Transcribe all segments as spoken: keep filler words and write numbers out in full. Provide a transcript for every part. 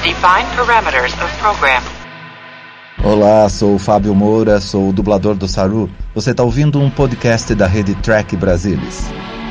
Define parameters of program. Olá, sou o Fábio Moura, sou o dublador do Saru. Você está ouvindo um podcast da rede Trek Brasilis.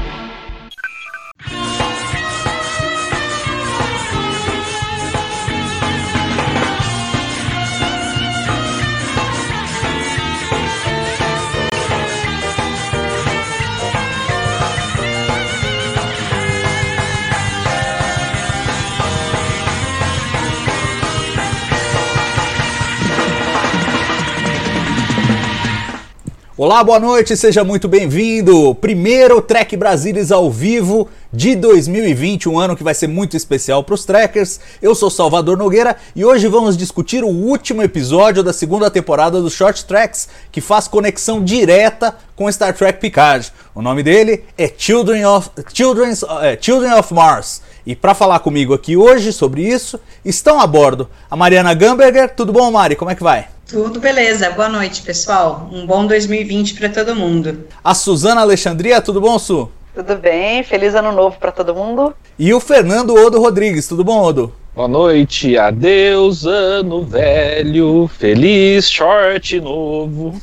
Olá, boa noite, seja muito bem-vindo! Primeiro Trek Brasilis ao vivo de dois mil e vinte, um ano que vai ser muito especial para os trekkers. Eu sou Salvador Nogueira e hoje vamos discutir o último episódio da segunda temporada do Short Treks, que faz conexão direta com Star Trek Picard. O nome dele é Children of, Children's, é, Children of Mars. E para falar comigo aqui hoje sobre isso, estão a bordo a Mariana Gamberger. Tudo bom, Mari? Como é que vai? Tudo beleza, boa noite pessoal, um bom dois mil e vinte para todo mundo. A Suzana Alexandria, tudo bom, Su? Tudo bem, feliz ano novo para todo mundo. E o Fernando Odo Rodrigues, tudo bom, Odo? Boa noite, adeus ano velho, feliz short novo.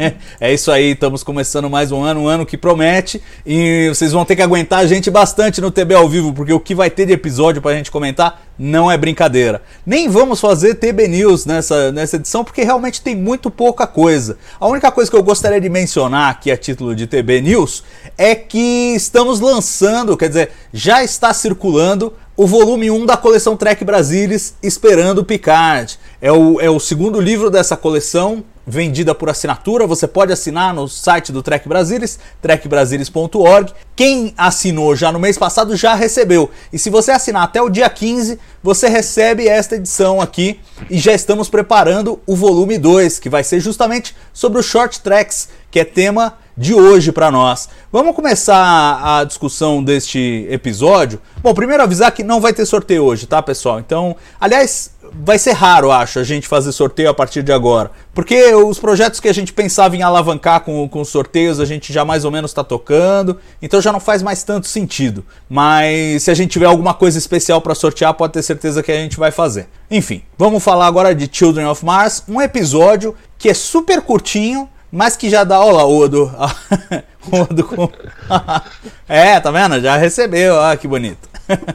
É isso aí, estamos começando mais um ano, um ano que promete, e vocês vão ter que aguentar a gente bastante no T B ao vivo, porque o que vai ter de episódio pra gente comentar não é brincadeira. Nem vamos fazer T B News nessa, nessa edição, porque realmente tem muito pouca coisa. A única coisa que eu gostaria de mencionar aqui a título de T B News é que estamos lançando, quer dizer, já está circulando o volume um da coleção Trek Brasilis, Esperando Picard. É o, é o segundo livro dessa coleção, vendida por assinatura. Você pode assinar no site do Trek Brasilis, trek brasilis ponto org. Quem assinou já no mês passado já recebeu. E se você assinar até o dia quinze, você recebe esta edição aqui. E já estamos preparando o volume dois, que vai ser justamente sobre o Short Treks, que é tema de hoje para nós. Vamos começar a discussão deste episódio. Bom, primeiro avisar que não vai ter sorteio hoje, tá, pessoal? Então, aliás, vai ser raro, acho, a gente fazer sorteio a partir de agora, porque os projetos que a gente pensava em alavancar com, com os sorteios, a gente já mais ou menos está tocando, então já não faz mais tanto sentido. Mas se a gente tiver alguma coisa especial para sortear, pode ter certeza que a gente vai fazer. Enfim, vamos falar agora de Children of Mars, um episódio que é super curtinho, mas que já dá... Olha lá, o Odo. O Odo com... É, tá vendo? Já recebeu. Ah, que bonito.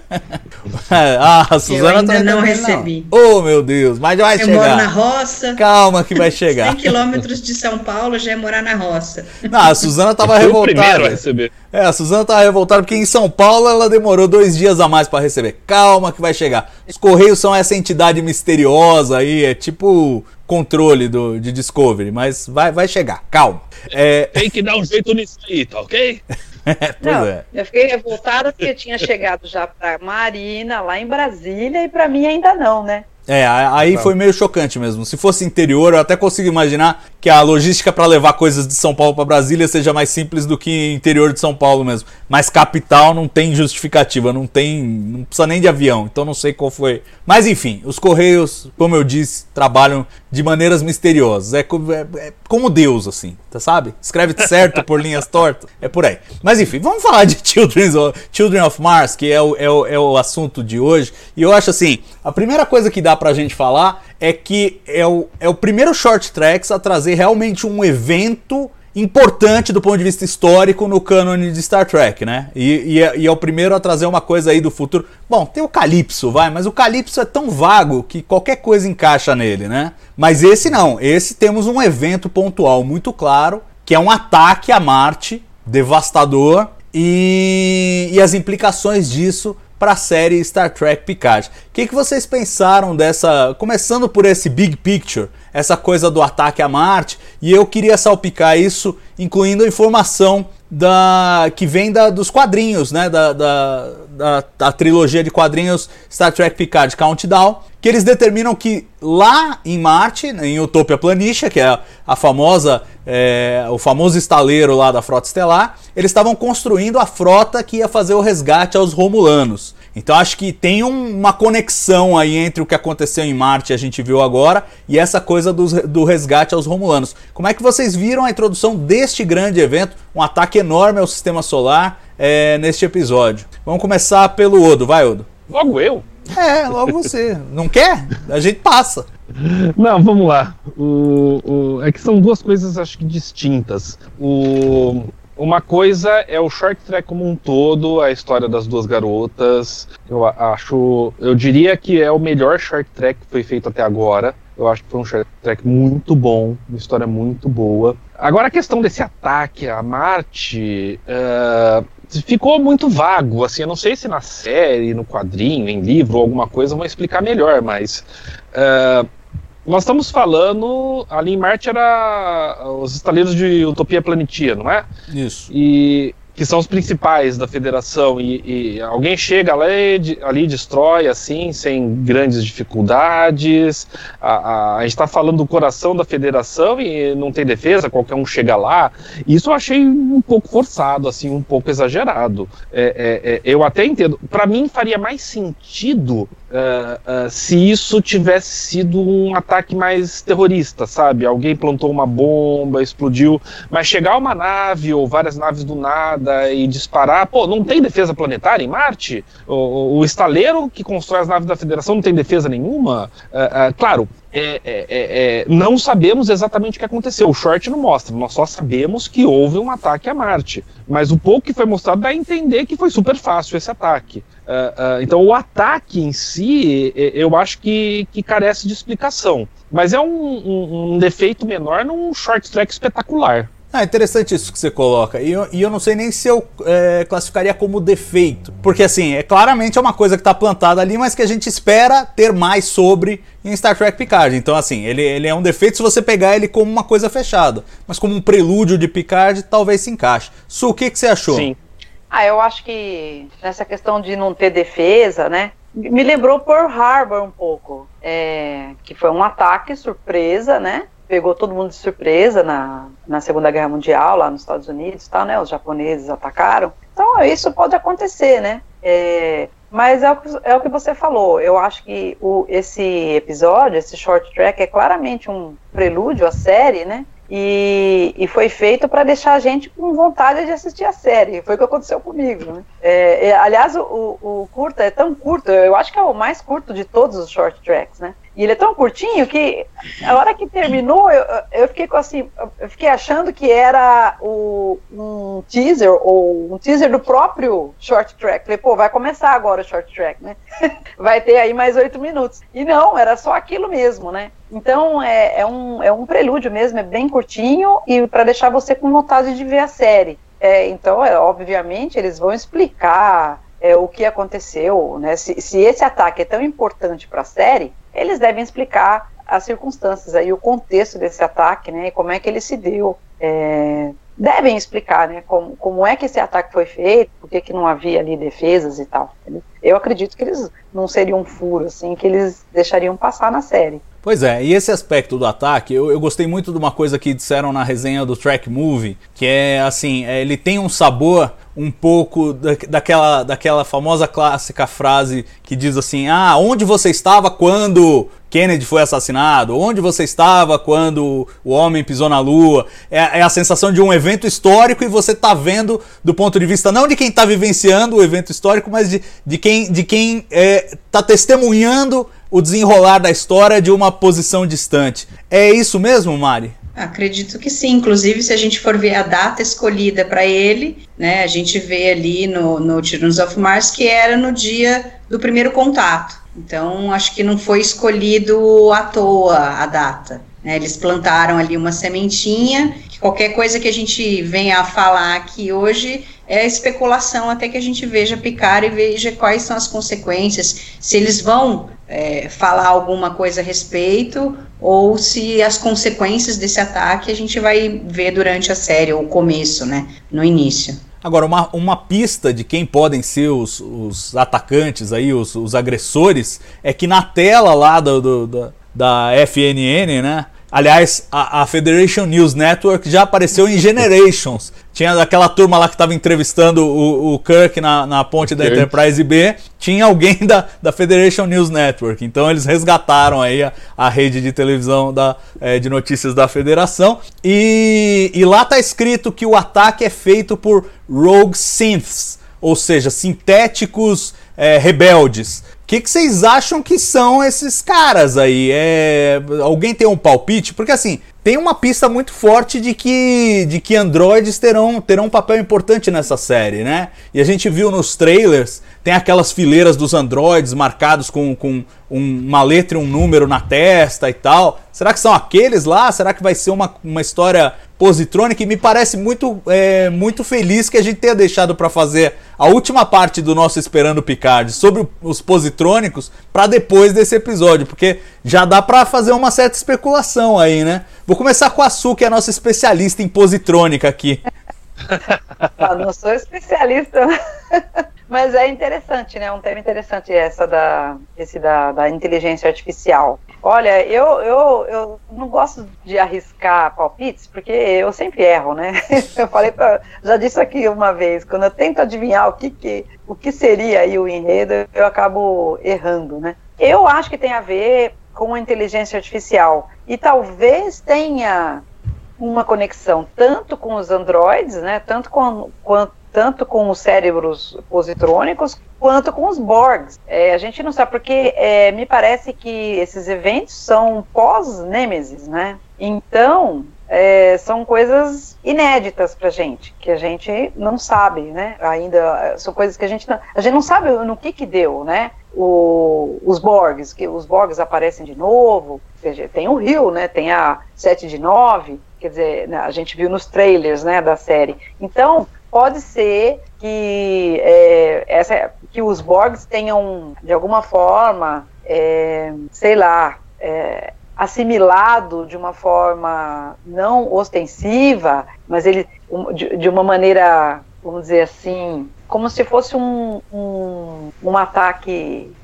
Ah, a Suzana eu ainda tá não recebi. Não. Oh, meu Deus, mas vai eu chegar. Eu moro na roça. Calma que vai chegar. cem quilômetros de São Paulo já é morar na roça. Não, a Suzana tava revoltada. A receber. É, a Suzana tava revoltada porque em São Paulo ela demorou dois dias a mais para receber. Calma que vai chegar. Os Correios são essa entidade misteriosa aí, é tipo controle do, de Discovery, mas vai, vai chegar, calma. É... Tem que dar um jeito nisso aí, tá ok? É, pois não, é. Eu fiquei revoltada porque tinha chegado já pra Marina, lá em Brasília, e pra mim ainda não, né? É, aí foi meio chocante mesmo. Se fosse interior, eu até consigo imaginar que a logística para levar coisas de São Paulo para Brasília seja mais simples do que interior de São Paulo mesmo. Mas capital não tem justificativa, não tem, não precisa nem de avião, então não sei qual foi. Mas enfim, os Correios, como eu disse, trabalham de maneiras misteriosas. É, é, é como Deus, assim, tá, sabe? Escreve certo por linhas tortas, é por aí. Mas enfim, vamos falar de Children of, Children of Mars, que é o, é, o, é o assunto de hoje. E eu acho assim, a primeira coisa que dá pra gente falar é que é o, é o primeiro Short Treks a trazer realmente um evento importante do ponto de vista histórico no cânone de Star Trek, né? E, e, é, e é o primeiro a trazer uma coisa aí do futuro. Bom, tem o Calypso, vai, mas o Calypso é tão vago que qualquer coisa encaixa nele, né? Mas esse não, esse temos um evento pontual muito claro, que é um ataque a Marte, devastador, e, e as implicações disso para a série Star Trek Picard. O que, que vocês pensaram dessa, começando por esse big picture, essa coisa do ataque a Marte, e eu queria salpicar isso, incluindo a informação da, que vem da, dos quadrinhos, né, da, da, da, da trilogia de quadrinhos Star Trek Picard Countdown, que eles determinam que lá em Marte, em Utopia Planitia, que é a, a famosa, é, o famoso estaleiro lá da Frota Estelar, eles estavam construindo a frota que ia fazer o resgate aos Romulanos. Então acho que tem um, uma conexão aí entre o que aconteceu em Marte, a gente viu agora, e essa coisa do, do resgate aos Romulanos. Como é que vocês viram a introdução deste grande evento, um ataque enorme ao Sistema Solar, é, neste episódio? Vamos começar pelo Odo, vai Odo. Logo eu? É, logo você. Não quer? A gente passa. Não, vamos lá. O, o, é que são duas coisas, acho que distintas. O, uma coisa é o short track como um todo, a história das duas garotas. Eu acho, eu diria que é o melhor short track que foi feito até agora. Eu acho que foi um short track muito bom, uma história muito boa. Agora a questão desse ataque a Marte uh, ficou muito vago, assim, eu não sei se na série, no quadrinho, em livro, ou alguma coisa vão explicar melhor, mas uh, nós estamos falando, ali em Marte era os estaleiros de Utopia Planitia, não é? Isso. E que são os principais da federação, e, e alguém chega lá e ali destrói, assim, sem grandes dificuldades. A, a, a gente está falando do coração da federação e não tem defesa, qualquer um chega lá. Isso eu achei um pouco forçado, assim, um pouco exagerado. É, é, é, eu até entendo. Para mim faria mais sentido Uh, uh, se isso tivesse sido um ataque mais terrorista, sabe? Alguém plantou uma bomba, explodiu, mas chegar uma nave ou várias naves do nada e disparar, pô, não tem defesa planetária em Marte? O, o estaleiro que constrói as naves da Federação não tem defesa nenhuma? Uh, uh, claro, É, é, é, não sabemos exatamente o que aconteceu, o short não mostra, nós só sabemos que houve um ataque a Marte, mas o pouco que foi mostrado dá a entender que foi super fácil esse ataque. Uh, uh, então o ataque em si, eu acho que, que carece de explicação, mas é um, um, um defeito menor num short track espetacular. Ah, interessante isso que você coloca, e eu, e eu não sei nem se eu é, classificaria como defeito, porque assim, é claramente é uma coisa que está plantada ali, mas que a gente espera ter mais sobre em Star Trek Picard. Então assim, ele, ele é um defeito se você pegar ele como uma coisa fechada, mas como um prelúdio de Picard talvez se encaixe. Su, o que, que você achou? Sim. Ah, eu acho que nessa questão de não ter defesa, né, me lembrou Pearl Harbor um pouco, é, que foi um ataque surpresa, né, pegou todo mundo de surpresa na, na Segunda Guerra Mundial, lá nos Estados Unidos, tá, né, os japoneses atacaram. Então isso pode acontecer, né, é, mas é o, é o que você falou. Eu acho que o, esse episódio, esse short track, é claramente um prelúdio à série, né, e, e foi feito para deixar a gente com vontade de assistir a série. Foi o que aconteceu comigo, né. É, é, aliás, o, o, o curta é tão curto, eu acho que é o mais curto de todos os short tracks, né. E ele é tão curtinho que a hora que terminou, eu, eu fiquei assim, eu fiquei achando que era o, um teaser, ou um teaser do próprio short track. Falei, pô, vai começar agora o short track, né? Vai ter aí mais oito minutos. E não, era só aquilo mesmo, né? Então é, é, um, é um prelúdio mesmo, é bem curtinho e para deixar você com vontade de ver a série. É, então, é, obviamente, eles vão explicar é, o que aconteceu, né? Se, se esse ataque é tão importante para a série, eles devem explicar as circunstâncias aí, o contexto desse ataque, né, e como é que ele se deu. É, devem explicar, né, como, como é que esse ataque foi feito, por que que não havia ali defesas e tal. Eu acredito que eles não seriam um furo, assim, que eles deixariam passar na série. Pois é, e esse aspecto do ataque, eu, eu gostei muito de uma coisa que disseram na resenha do Track Movie, que é assim, é, ele tem um sabor um pouco da, daquela, daquela famosa clássica frase que diz assim, ah, onde você estava quando Kennedy foi assassinado? Onde você estava quando o homem pisou na lua? É, é a sensação de um evento histórico e você está vendo do ponto de vista não de quem está vivenciando o evento histórico, mas de, de quem de quem está é, testemunhando o desenrolar da história de uma posição distante. É isso mesmo, Mari? Acredito que sim, inclusive se a gente for ver a data escolhida para ele, né, a gente vê ali no, no Children of Mars que era no dia do primeiro contato, então acho que não foi escolhido à toa a data, né, eles plantaram ali uma sementinha, que qualquer coisa que a gente venha a falar aqui hoje é especulação até que a gente veja Picard e veja quais são as consequências, se eles vão é, falar alguma coisa a respeito, ou se as consequências desse ataque a gente vai ver durante a série, ou o começo, né, no início. Agora, uma, uma pista de quem podem ser os, os atacantes, aí, os, os agressores, é que na tela lá do, do, do, da F N N, né, aliás, a, a Federation News Network já apareceu em Generations. Tinha aquela turma lá que estava entrevistando o, o Kirk na, na ponte da Enterprise B. Tinha alguém da, da Federation News Network. Então eles resgataram aí a, a rede de televisão da, é, de notícias da Federação. E, e lá está escrito que o ataque é feito por Rogue Synths, ou seja, sintéticos é, rebeldes. que, que vocês acham que são esses caras aí? É... Alguém tem um palpite? Porque assim, tem uma pista muito forte de que, de que androides terão, terão um papel importante nessa série, né? E a gente viu nos trailers, tem aquelas fileiras dos androides marcados com, com um, uma letra e um número na testa e tal. Será que são aqueles lá? Será que vai ser uma, uma história positrônica? E me parece muito, é, muito feliz que a gente tenha deixado para fazer a última parte do nosso Esperando Picard sobre os positrônicos para depois desse episódio, porque já dá para fazer uma certa especulação aí, né? Vou começar com a Su, que é a nossa especialista em positrônica aqui. Eu não sou especialista, mas é interessante, né? Um tema interessante essa da, esse da, da inteligência artificial. Olha, eu, eu, eu não gosto de arriscar palpites, porque eu sempre erro, né? Eu falei pra, já disse aqui uma vez, quando eu tento adivinhar o que, que, o que seria aí o enredo, eu acabo errando, né? Eu acho que tem a ver com a inteligência artificial, e talvez tenha uma conexão tanto com os androides, né, tanto com, com, tanto com os cérebros positrônicos, quanto com os Borgs. É, a gente não sabe, porque é, me parece que esses eventos são pós-Nêmesis, né? Então, é, são coisas inéditas pra gente, que a gente não sabe, né? Ainda são coisas que a gente não, a gente não sabe no que que deu, né? O, os Borgs, que os Borgs aparecem de novo, tem o Rio, né? Tem a sete de nove, quer dizer, a gente viu nos trailers, né, da série. Então, pode ser que, é, essa, que os Borgs tenham, de alguma forma, é, sei lá, é, assimilado de uma forma não ostensiva, mas ele, de, de uma maneira, vamos dizer assim, como se fosse um, um, um ataque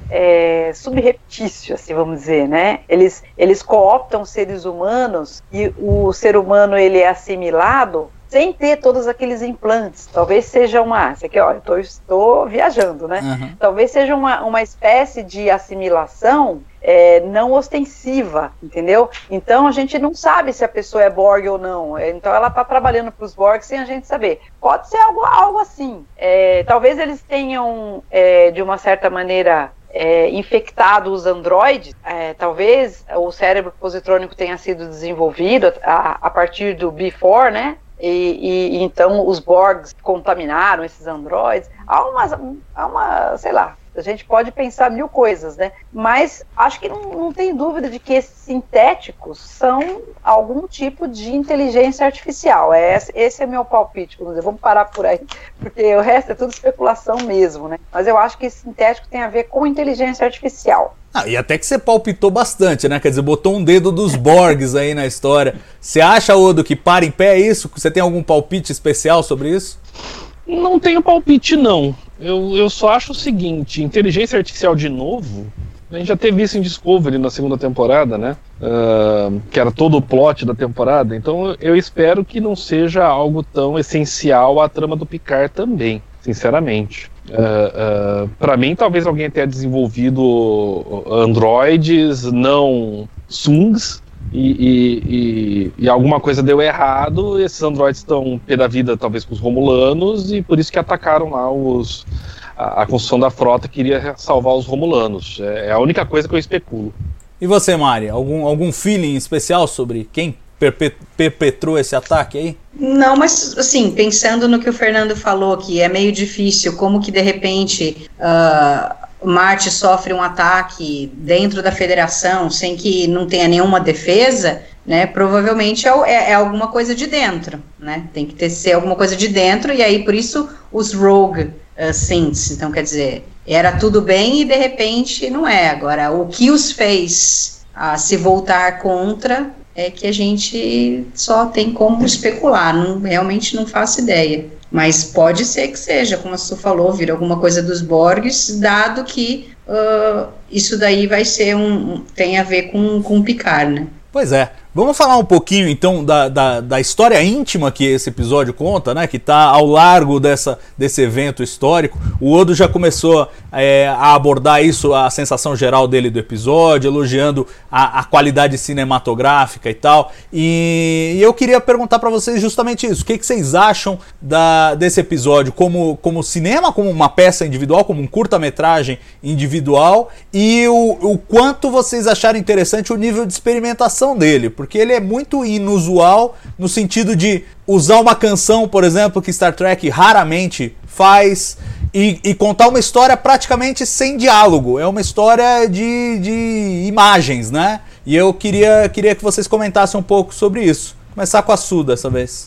é, subreptício, assim, vamos dizer, né? Eles, eles cooptam seres humanos e o ser humano ele é assimilado sem ter todos aqueles implantes. Talvez seja uma... Isso aqui, ó, eu tô, estou viajando, né? Uhum. Talvez seja uma, uma espécie de assimilação é, não ostensiva, entendeu? Então a gente não sabe se a pessoa é Borg ou não. Então ela está trabalhando para os Borg sem a gente saber. Pode ser algo, algo assim. É, talvez eles tenham, é, de uma certa maneira... É, infectado os androides, é, talvez o cérebro positrônico tenha sido desenvolvido a, a partir do B quatro, né? E, e, e então os Borgs contaminaram esses androides. Há uma, há uma, sei lá, a gente pode pensar mil coisas, né? Mas acho que não, não tem dúvida de que esses sintéticos são algum tipo de inteligência artificial. É, esse é meu palpite, vamos dizer. Vamos parar por aí, porque o resto é tudo especulação mesmo, né? Mas eu acho que esse sintético tem a ver com inteligência artificial. Ah, e até que você palpitou bastante, né? Quer dizer, botou um dedo dos Borgs aí na história. Você acha, Odo, que para em pé é isso? Você tem algum palpite especial sobre isso? Não tenho palpite, não. Eu, eu só acho o seguinte, inteligência artificial de novo, a gente já teve isso em Discovery na segunda temporada, né? Uh, que era todo o plot da temporada. Então eu espero que não seja algo tão essencial à trama do Picard também, sinceramente. Uh, uh, para mim, talvez alguém tenha desenvolvido androides, não Sungs, e, e, e, e alguma coisa deu errado. Esses androides estão pé da vida, talvez, com os Romulanos, e por isso que atacaram lá os, a, a construção da frota que iria salvar os Romulanos. É, é a única coisa que eu especulo. E você, Mari? Algum, algum feeling especial sobre quem perpetrou esse ataque aí? Não, mas assim, pensando no que o Fernando falou, que é meio difícil, como que de repente uh, Marte sofre um ataque dentro da Federação sem que não tenha nenhuma defesa, né? Provavelmente é, é, é alguma coisa de dentro, né? Tem que ter, ser alguma coisa de dentro, e aí por isso os Rogue uh, Synths. Então, quer dizer, era tudo bem e de repente não é. Agora, o que os fez uh, se voltar contra é que a gente só tem como especular, não, realmente não faço ideia. Mas pode ser que seja, como a Su falou, vir alguma coisa dos Borgs, dado que uh, isso daí vai ser um, um tem a ver com, com o Picard, né? Pois é. Vamos falar um pouquinho então da, da, da história íntima que esse episódio conta, né? Que está ao largo dessa, desse evento histórico. O Odo já começou é, a abordar isso, a sensação geral dele do episódio, elogiando a, a qualidade cinematográfica e tal. E, e eu queria perguntar para vocês justamente isso. O que, que vocês acham da, desse episódio como, como cinema, como uma peça individual, como um curta-metragem individual, e o, o quanto vocês acharam interessante o nível de experimentação dele, porque ele é muito inusual no sentido de usar uma canção, por exemplo, que Star Trek raramente faz, e, e contar uma história praticamente sem diálogo. É uma história de, de imagens, né? E eu queria, queria que vocês comentassem um pouco sobre isso. Começar com a Su dessa vez.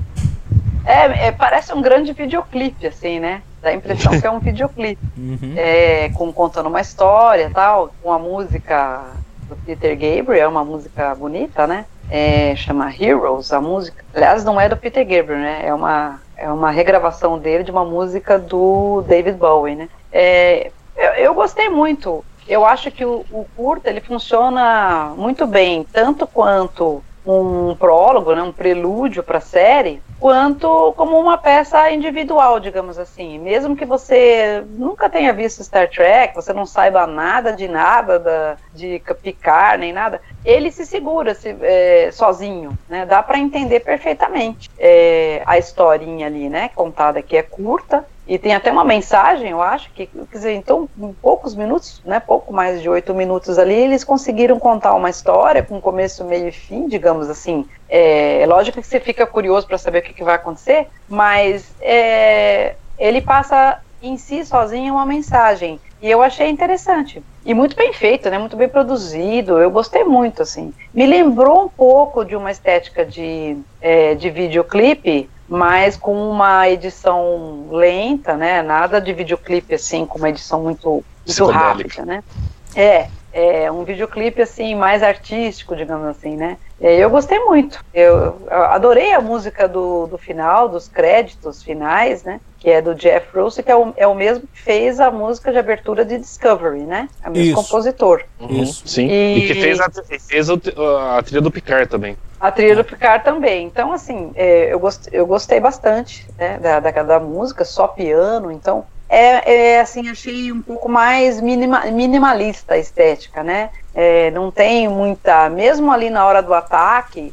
É, é, parece um grande videoclipe, assim, né? Dá a impressão que é um videoclipe. Uhum. É, com, contando uma história e tal, com a música do Peter Gabriel, uma música bonita, né? É, chama Heroes, a música. Aliás, não é do Peter Gabriel, né? É uma, é uma regravação dele de uma música do David Bowie, né? É, eu, eu gostei muito. Eu acho que o, o curta, ele funciona muito bem, tanto quanto um prólogo, né, um prelúdio para a série, quanto como uma peça individual, digamos assim. Mesmo que você nunca tenha visto Star Trek, você não saiba nada de nada, da, de Picard, nem nada, ele se segura se, é, sozinho, né? Dá para entender perfeitamente é, a historinha ali, né, contada, que é curta, e tem até uma mensagem, eu acho, que, quer dizer, então, em poucos minutos, né, pouco mais de oito minutos ali, eles conseguiram contar uma história com começo, meio e fim, digamos assim. É, é lógico que você fica curioso para saber o que, que vai acontecer, mas é, ele passa em si, sozinho, uma mensagem. E eu achei interessante. E muito bem feito, né, muito bem produzido, eu gostei muito, assim. Me lembrou um pouco de uma estética de, é, de videoclipe, mas com uma edição lenta, né? Nada de videoclipe assim, com uma edição muito, muito rápida, né? É, é um videoclipe assim, mais artístico, digamos assim, né? Eu gostei muito. Eu, eu adorei a música do, do final, dos créditos finais, né? Que é do Jeff Russo, que é o, é o mesmo que fez a música de abertura de Discovery, né? É o mesmo Isso. compositor. Uhum, Isso. Sim. E, e que fez, a, fez a, a trilha do Picard também. A trilha do Picard também. Então, assim, é, eu, gost, eu gostei bastante, né, da, da, da música, só piano. Então, é, é assim, achei um pouco mais minima, minimalista a estética, né? É, não tem muita... Mesmo ali na hora do ataque,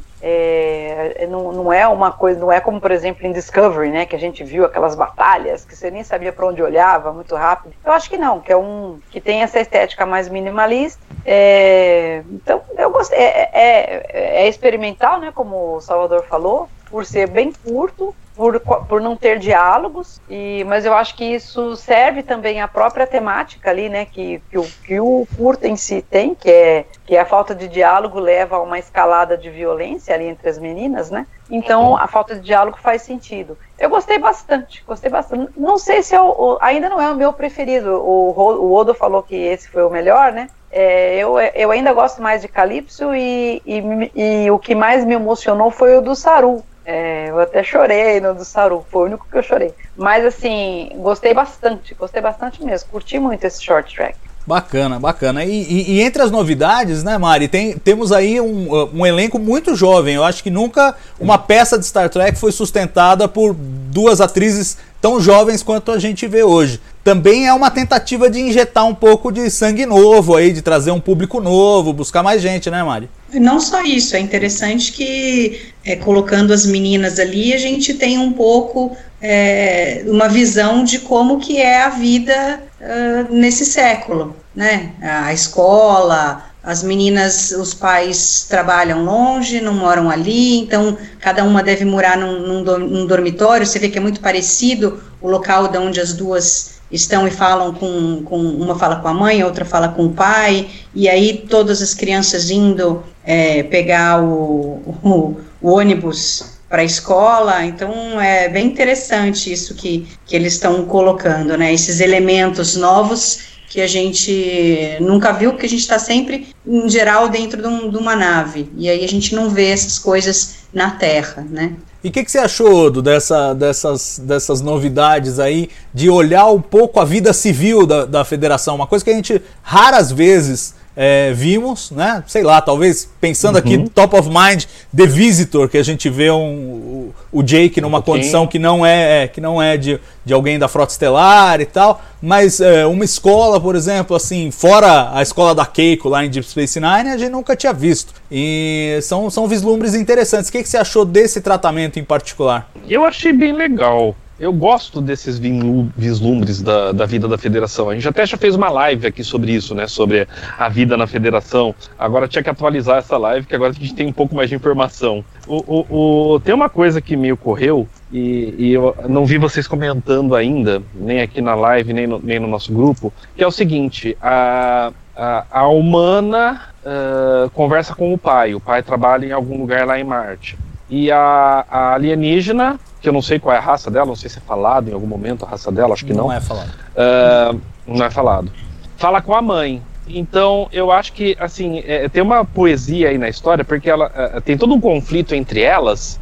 é, não, não é uma coisa... Não é como, por exemplo, em Discovery, né? Que a gente viu aquelas batalhas que você nem sabia para onde olhava, muito rápido. Eu acho que não, que é um... Que tem essa estética mais minimalista. É, então, eu gostei. É, é, é experimental, né? Como o Salvador falou, por ser bem curto, por, por não ter diálogos, e, mas eu acho que isso serve também à própria temática ali, né, que, que, o, que o curta em si tem, que é, que a falta de diálogo leva a uma escalada de violência ali entre as meninas, né, então a falta de diálogo faz sentido. Eu gostei bastante, gostei bastante, não sei se eu, ainda não é o meu preferido, o, o Odo falou que esse foi o melhor, né, é, eu, eu ainda gosto mais de Calypso, e, e, e o que mais me emocionou foi o do Saru. É, eu até chorei no do Saru, foi o único que eu chorei. Mas assim, gostei bastante, gostei bastante mesmo, curti muito esse short track. Bacana, bacana. E, e, e entre as novidades, né, Mari, tem, temos aí um, um elenco muito jovem. Eu acho que nunca uma peça de Star Trek foi sustentada por duas atrizes tão jovens quanto a gente vê hoje. Também é uma tentativa de injetar um pouco de sangue novo aí, de trazer um público novo, buscar mais gente, né, Mari? Não só isso, é interessante que é, colocando as meninas ali, a gente tem um pouco é, uma visão de como que é a vida uh, nesse século, né? A escola, as meninas, os pais trabalham longe, não moram ali, então cada uma deve morar num, num, num dormitório. Você vê que é muito parecido o local de onde as duas estão e falam com, com, uma fala com a mãe, a outra fala com o pai, e aí todas as crianças indo é, pegar o, o, o ônibus para a escola. Então é bem interessante isso que, que eles estão colocando, né, esses elementos novos que a gente nunca viu, porque a gente está sempre, em geral, dentro de, um, de uma nave, e aí a gente não vê essas coisas na Terra, né. E o que, que você achou, Odo, dessa, dessas, dessas novidades aí, de olhar um pouco a vida civil da, da federação? Uma coisa que a gente raras vezes é, vimos, né? Sei lá, talvez pensando Uhum. aqui, top of mind, The Visitor, que a gente vê um, o, o Jake numa um pouquinho. condição que não é, é, que não é de, de alguém da Frota Estelar e tal, mas é, uma escola, por exemplo, assim, fora a escola da Keiko lá em Deep Space Nine, a gente nunca tinha visto. E são, são vislumbres interessantes. O que, que você achou desse tratamento em particular? Eu achei bem legal. Eu gosto desses vislumbres da, da vida da Federação. A gente até já fez uma live aqui sobre isso, né? Sobre a vida na Federação. Agora tinha que atualizar essa live, que agora a gente tem um pouco mais de informação. O, o, o, tem uma coisa que me ocorreu, e, e eu não vi vocês comentando ainda, nem aqui na live, nem no, nem no nosso grupo, que é o seguinte, a, a, a humana uh, conversa com o pai. O pai trabalha em algum lugar lá em Marte. E a, a alienígena, que eu não sei qual é a raça dela, não sei se é falado em algum momento a raça dela, acho que não. Não é falado. Uh, não é falado. Fala com a mãe. Então, eu acho que, assim, é, tem uma poesia aí na história, porque ela uh, tem todo um conflito entre elas,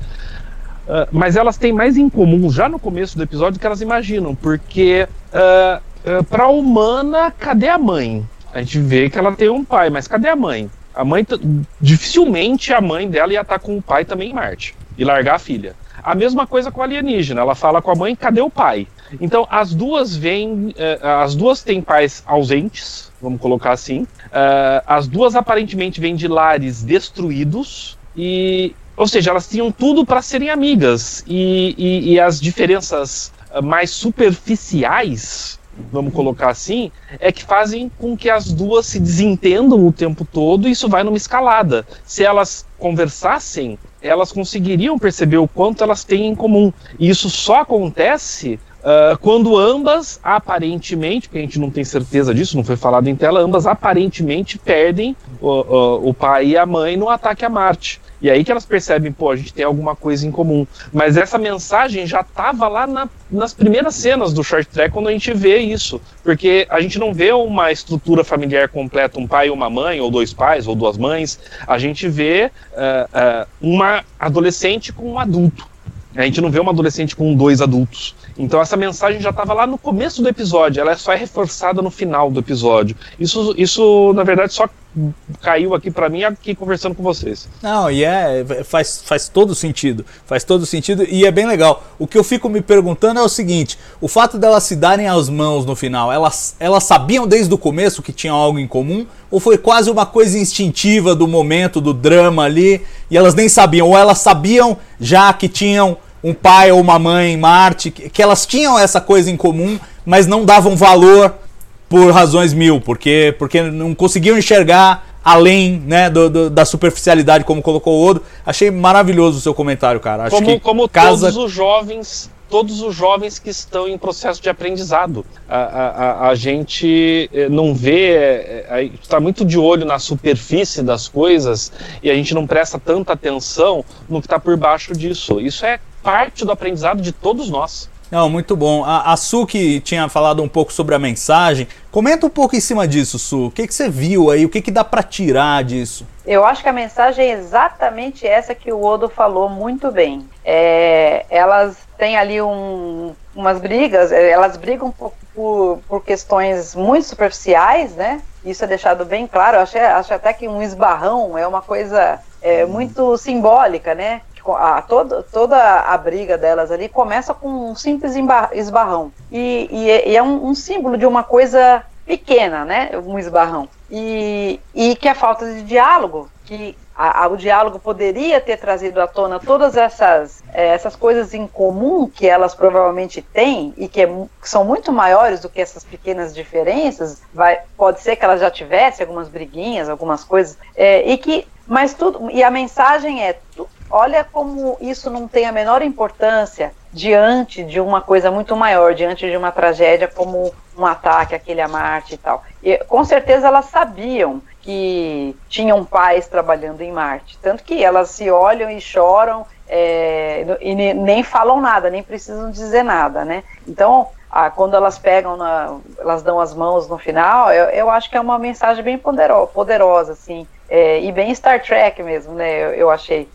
uh, mas elas têm mais em comum já no começo do episódio do que elas imaginam, porque uh, uh, para a humana, cadê a mãe? A gente vê que ela tem um pai, mas cadê a mãe? A mãe, t- dificilmente a mãe dela ia estar com o pai também em Marte e largar a filha. A mesma coisa com a alienígena, ela fala com a mãe, cadê o pai? Então as duas vêm, eh, as duas têm pais ausentes, vamos colocar assim, uh, as duas aparentemente vêm de lares destruídos, e, ou seja, elas tinham tudo para serem amigas, e, e, e as diferenças mais superficiais, vamos colocar assim, é que fazem com que as duas se desentendam o tempo todo, e isso vai numa escalada. Se elas conversassem, elas conseguiriam perceber o quanto elas têm em comum. E isso só acontece uh, quando ambas, aparentemente, porque a gente não tem certeza disso, não foi falado em tela, ambas aparentemente perdem o, o, o pai e a mãe no ataque a Marte. E aí que elas percebem, pô, a gente tem alguma coisa em comum. Mas essa mensagem já estava lá na, nas primeiras cenas do Short Track, quando a gente vê isso. Porque a gente não vê uma estrutura familiar completa, um pai e uma mãe, ou dois pais, ou duas mães. A gente vê uh, uh, uma adolescente com um adulto. A gente não vê uma adolescente com dois adultos. Então essa mensagem já estava lá no começo do episódio, ela só é reforçada no final do episódio. Isso, isso na verdade, só caiu aqui para mim aqui conversando com vocês. Não, e é, faz, faz todo sentido, faz todo sentido e é bem legal. O que eu fico me perguntando é o seguinte, o fato delas se darem as mãos no final, elas, elas sabiam desde o começo que tinham algo em comum? Ou foi quase uma coisa instintiva do momento, do drama ali, e elas nem sabiam? Ou elas sabiam já que tinham um pai ou uma mãe em Marte, que elas tinham essa coisa em comum, mas não davam valor por razões mil, porque, porque não conseguiam enxergar além, né, do, do, da superficialidade, como colocou o Odo. Achei maravilhoso o seu comentário, cara. Acho como que como casa... todos os jovens, todos os jovens que estão em processo de aprendizado. A, a, a, a gente não vê, está muito de olho na superfície das coisas e a gente não presta tanta atenção no que está por baixo disso. Isso é parte do aprendizado de todos nós. Não, muito bom. A, a Su, que tinha falado um pouco sobre a mensagem, comenta um pouco em cima disso, Su. O que, que você viu aí? O que, que dá para tirar disso? Eu acho que a mensagem é exatamente essa que o Odo falou muito bem. É, elas têm ali um, umas brigas, elas brigam por, por, por questões muito superficiais, né? Isso é deixado bem claro. Eu acho, acho até que um esbarrão é uma coisa é, muito simbólica, né? A, toda, toda a briga delas ali começa com um simples esbarrão. E, e, e é um, um símbolo de uma coisa pequena, né? Um esbarrão. E, e que a falta de diálogo, que a, a, o diálogo poderia ter trazido à tona todas essas, é, essas coisas em comum que elas provavelmente têm e que, é, que são muito maiores do que essas pequenas diferenças. Vai, pode ser que elas já tivessem algumas briguinhas, algumas coisas, é, e que, mas tudo, e a mensagem é, tu, olha como isso não tem a menor importância diante de uma coisa muito maior, diante de uma tragédia como um ataque, aquele a Marte e tal. E, com certeza elas sabiam que tinham pais trabalhando em Marte, tanto que elas se olham e choram é, e nem falam nada, nem precisam dizer nada, né? Então, ah, quando elas pegam, na, elas dão as mãos no final, eu, eu acho que é uma mensagem bem poderosa, poderosa assim, é, e bem Star Trek mesmo, né? Eu, eu achei.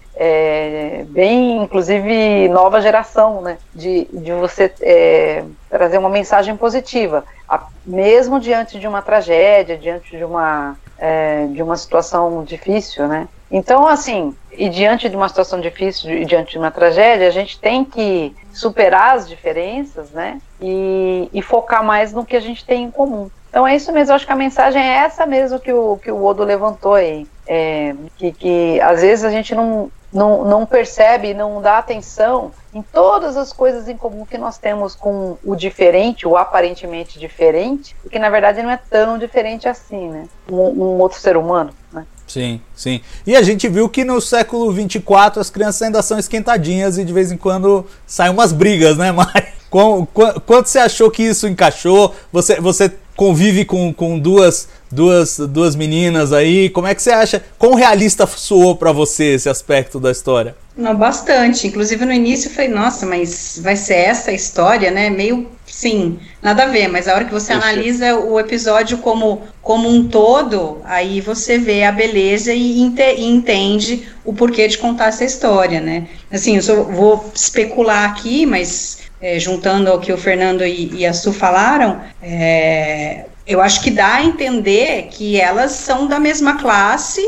É, bem, inclusive, nova geração, né, de, de você é, trazer uma mensagem positiva, a, mesmo diante de uma tragédia, diante de uma, é, de uma situação difícil, né? Então, assim, e diante de uma situação difícil, e diante de uma tragédia, a gente tem que superar as diferenças, né? E, e focar mais no que a gente tem em comum. Então é isso mesmo, eu acho que a mensagem é essa mesmo que o, que o Odo levantou aí. É, que, que às vezes a gente não, não, não percebe, não dá atenção em todas as coisas em comum que nós temos com o diferente, o aparentemente diferente, e que na verdade não é tão diferente assim, né? Um, um outro ser humano, né? Sim, sim. E a gente viu que no século vinte e quatro as crianças ainda são esquentadinhas e de vez em quando saem umas brigas, né, Mari? Quanto você achou que isso encaixou? Você, você convive com, com duas, duas, duas meninas aí. Como é que você acha? Quão realista soou pra você esse aspecto da história? Não, bastante. Inclusive no início eu falei, nossa, mas vai ser essa a história, né? Meio, sim, nada a ver. Mas a hora que você Isso. analisa o episódio como, como um todo, aí você vê a beleza e, ente, e entende o porquê de contar essa história, né? Assim, eu só vou especular aqui, mas... É, juntando ao que o Fernando e, e a Su falaram, é, eu acho que dá a entender que elas são da mesma classe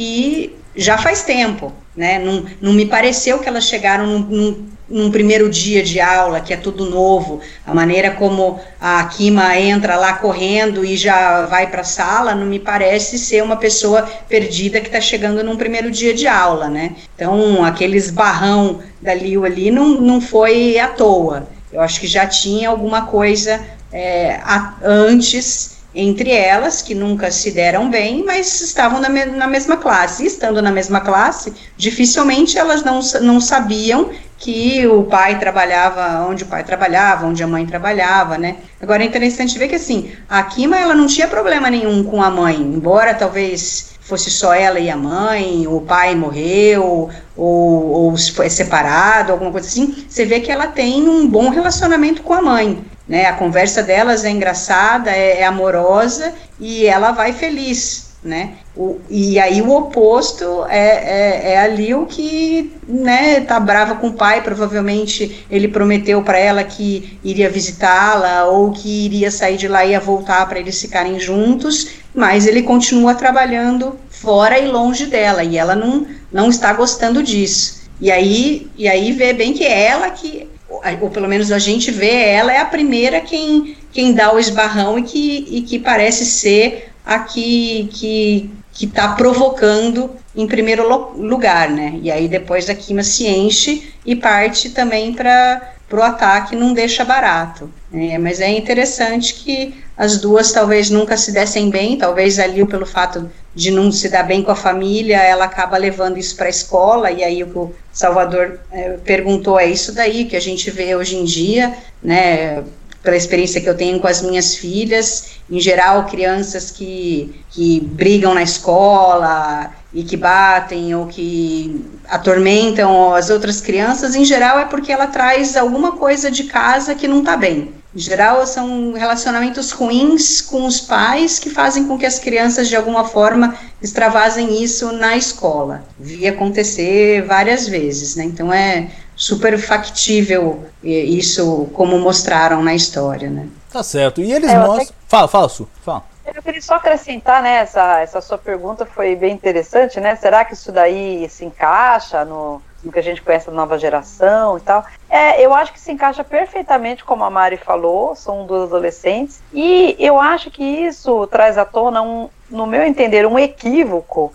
e já faz tempo, né? Não, não me pareceu que elas chegaram num, num, num primeiro dia de aula, que é tudo novo, a maneira como a Kima entra lá correndo e já vai para a sala, não me parece ser uma pessoa perdida que está chegando num primeiro dia de aula, né? Então, aqueles barrão da Liu ali não, não foi à toa. Eu acho que já tinha alguma coisa é, a, antes entre elas, que nunca se deram bem, mas estavam na, me, na mesma classe. E estando na mesma classe, dificilmente elas não, não sabiam que o pai trabalhava onde o pai trabalhava, onde a mãe trabalhava, né? Agora é interessante ver que, assim, a Kima, ela não tinha problema nenhum com a mãe, embora talvez fosse só ela e a mãe, o pai morreu, ou, ou foi separado, alguma coisa assim. Você vê que ela tem um bom relacionamento com a mãe, né? A conversa delas é engraçada, é, é amorosa, e ela vai feliz, né? O, e aí o oposto é, é, é a Liu, que, né, tá brava com o pai. Provavelmente ele prometeu para ela que iria visitá-la, ou que iria sair de lá e ia voltar para eles ficarem juntos, mas ele continua trabalhando fora e longe dela, e ela não, não está gostando disso. E aí, e aí vê bem que é ela que, ou pelo menos a gente vê, ela é a primeira quem, quem dá o esbarrão, e que, e que parece ser a que... que que está provocando em primeiro lugar, né? E aí depois a Kima se enche e parte também para o ataque, não deixa barato. É, mas é interessante que as duas talvez nunca se dessem bem, talvez a Liu, pelo fato de não se dar bem com a família, ela acaba levando isso para a escola, e aí o que o Salvador é, perguntou, é isso daí que a gente vê hoje em dia, né? Pela experiência que eu tenho com as minhas filhas, em geral, crianças que, que brigam na escola e que batem ou que atormentam as outras crianças, em geral é porque ela traz alguma coisa de casa que não está bem. Em geral, são relacionamentos ruins com os pais que fazem com que as crianças, de alguma forma, extravasem isso na escola. Vi acontecer várias vezes, né? Então é super factível isso, como mostraram na história, né? Tá certo. E eles é, mostram... Até... Fala, fala, Su, fala. Eu queria só acrescentar, né, essa, essa sua pergunta foi bem interessante, né? Será que isso daí se encaixa no, no que a gente conhece da nova geração e tal? É, eu acho que se encaixa perfeitamente, como a Mari falou, são duas adolescentes, e eu acho que isso traz à tona, um, no meu entender, um equívoco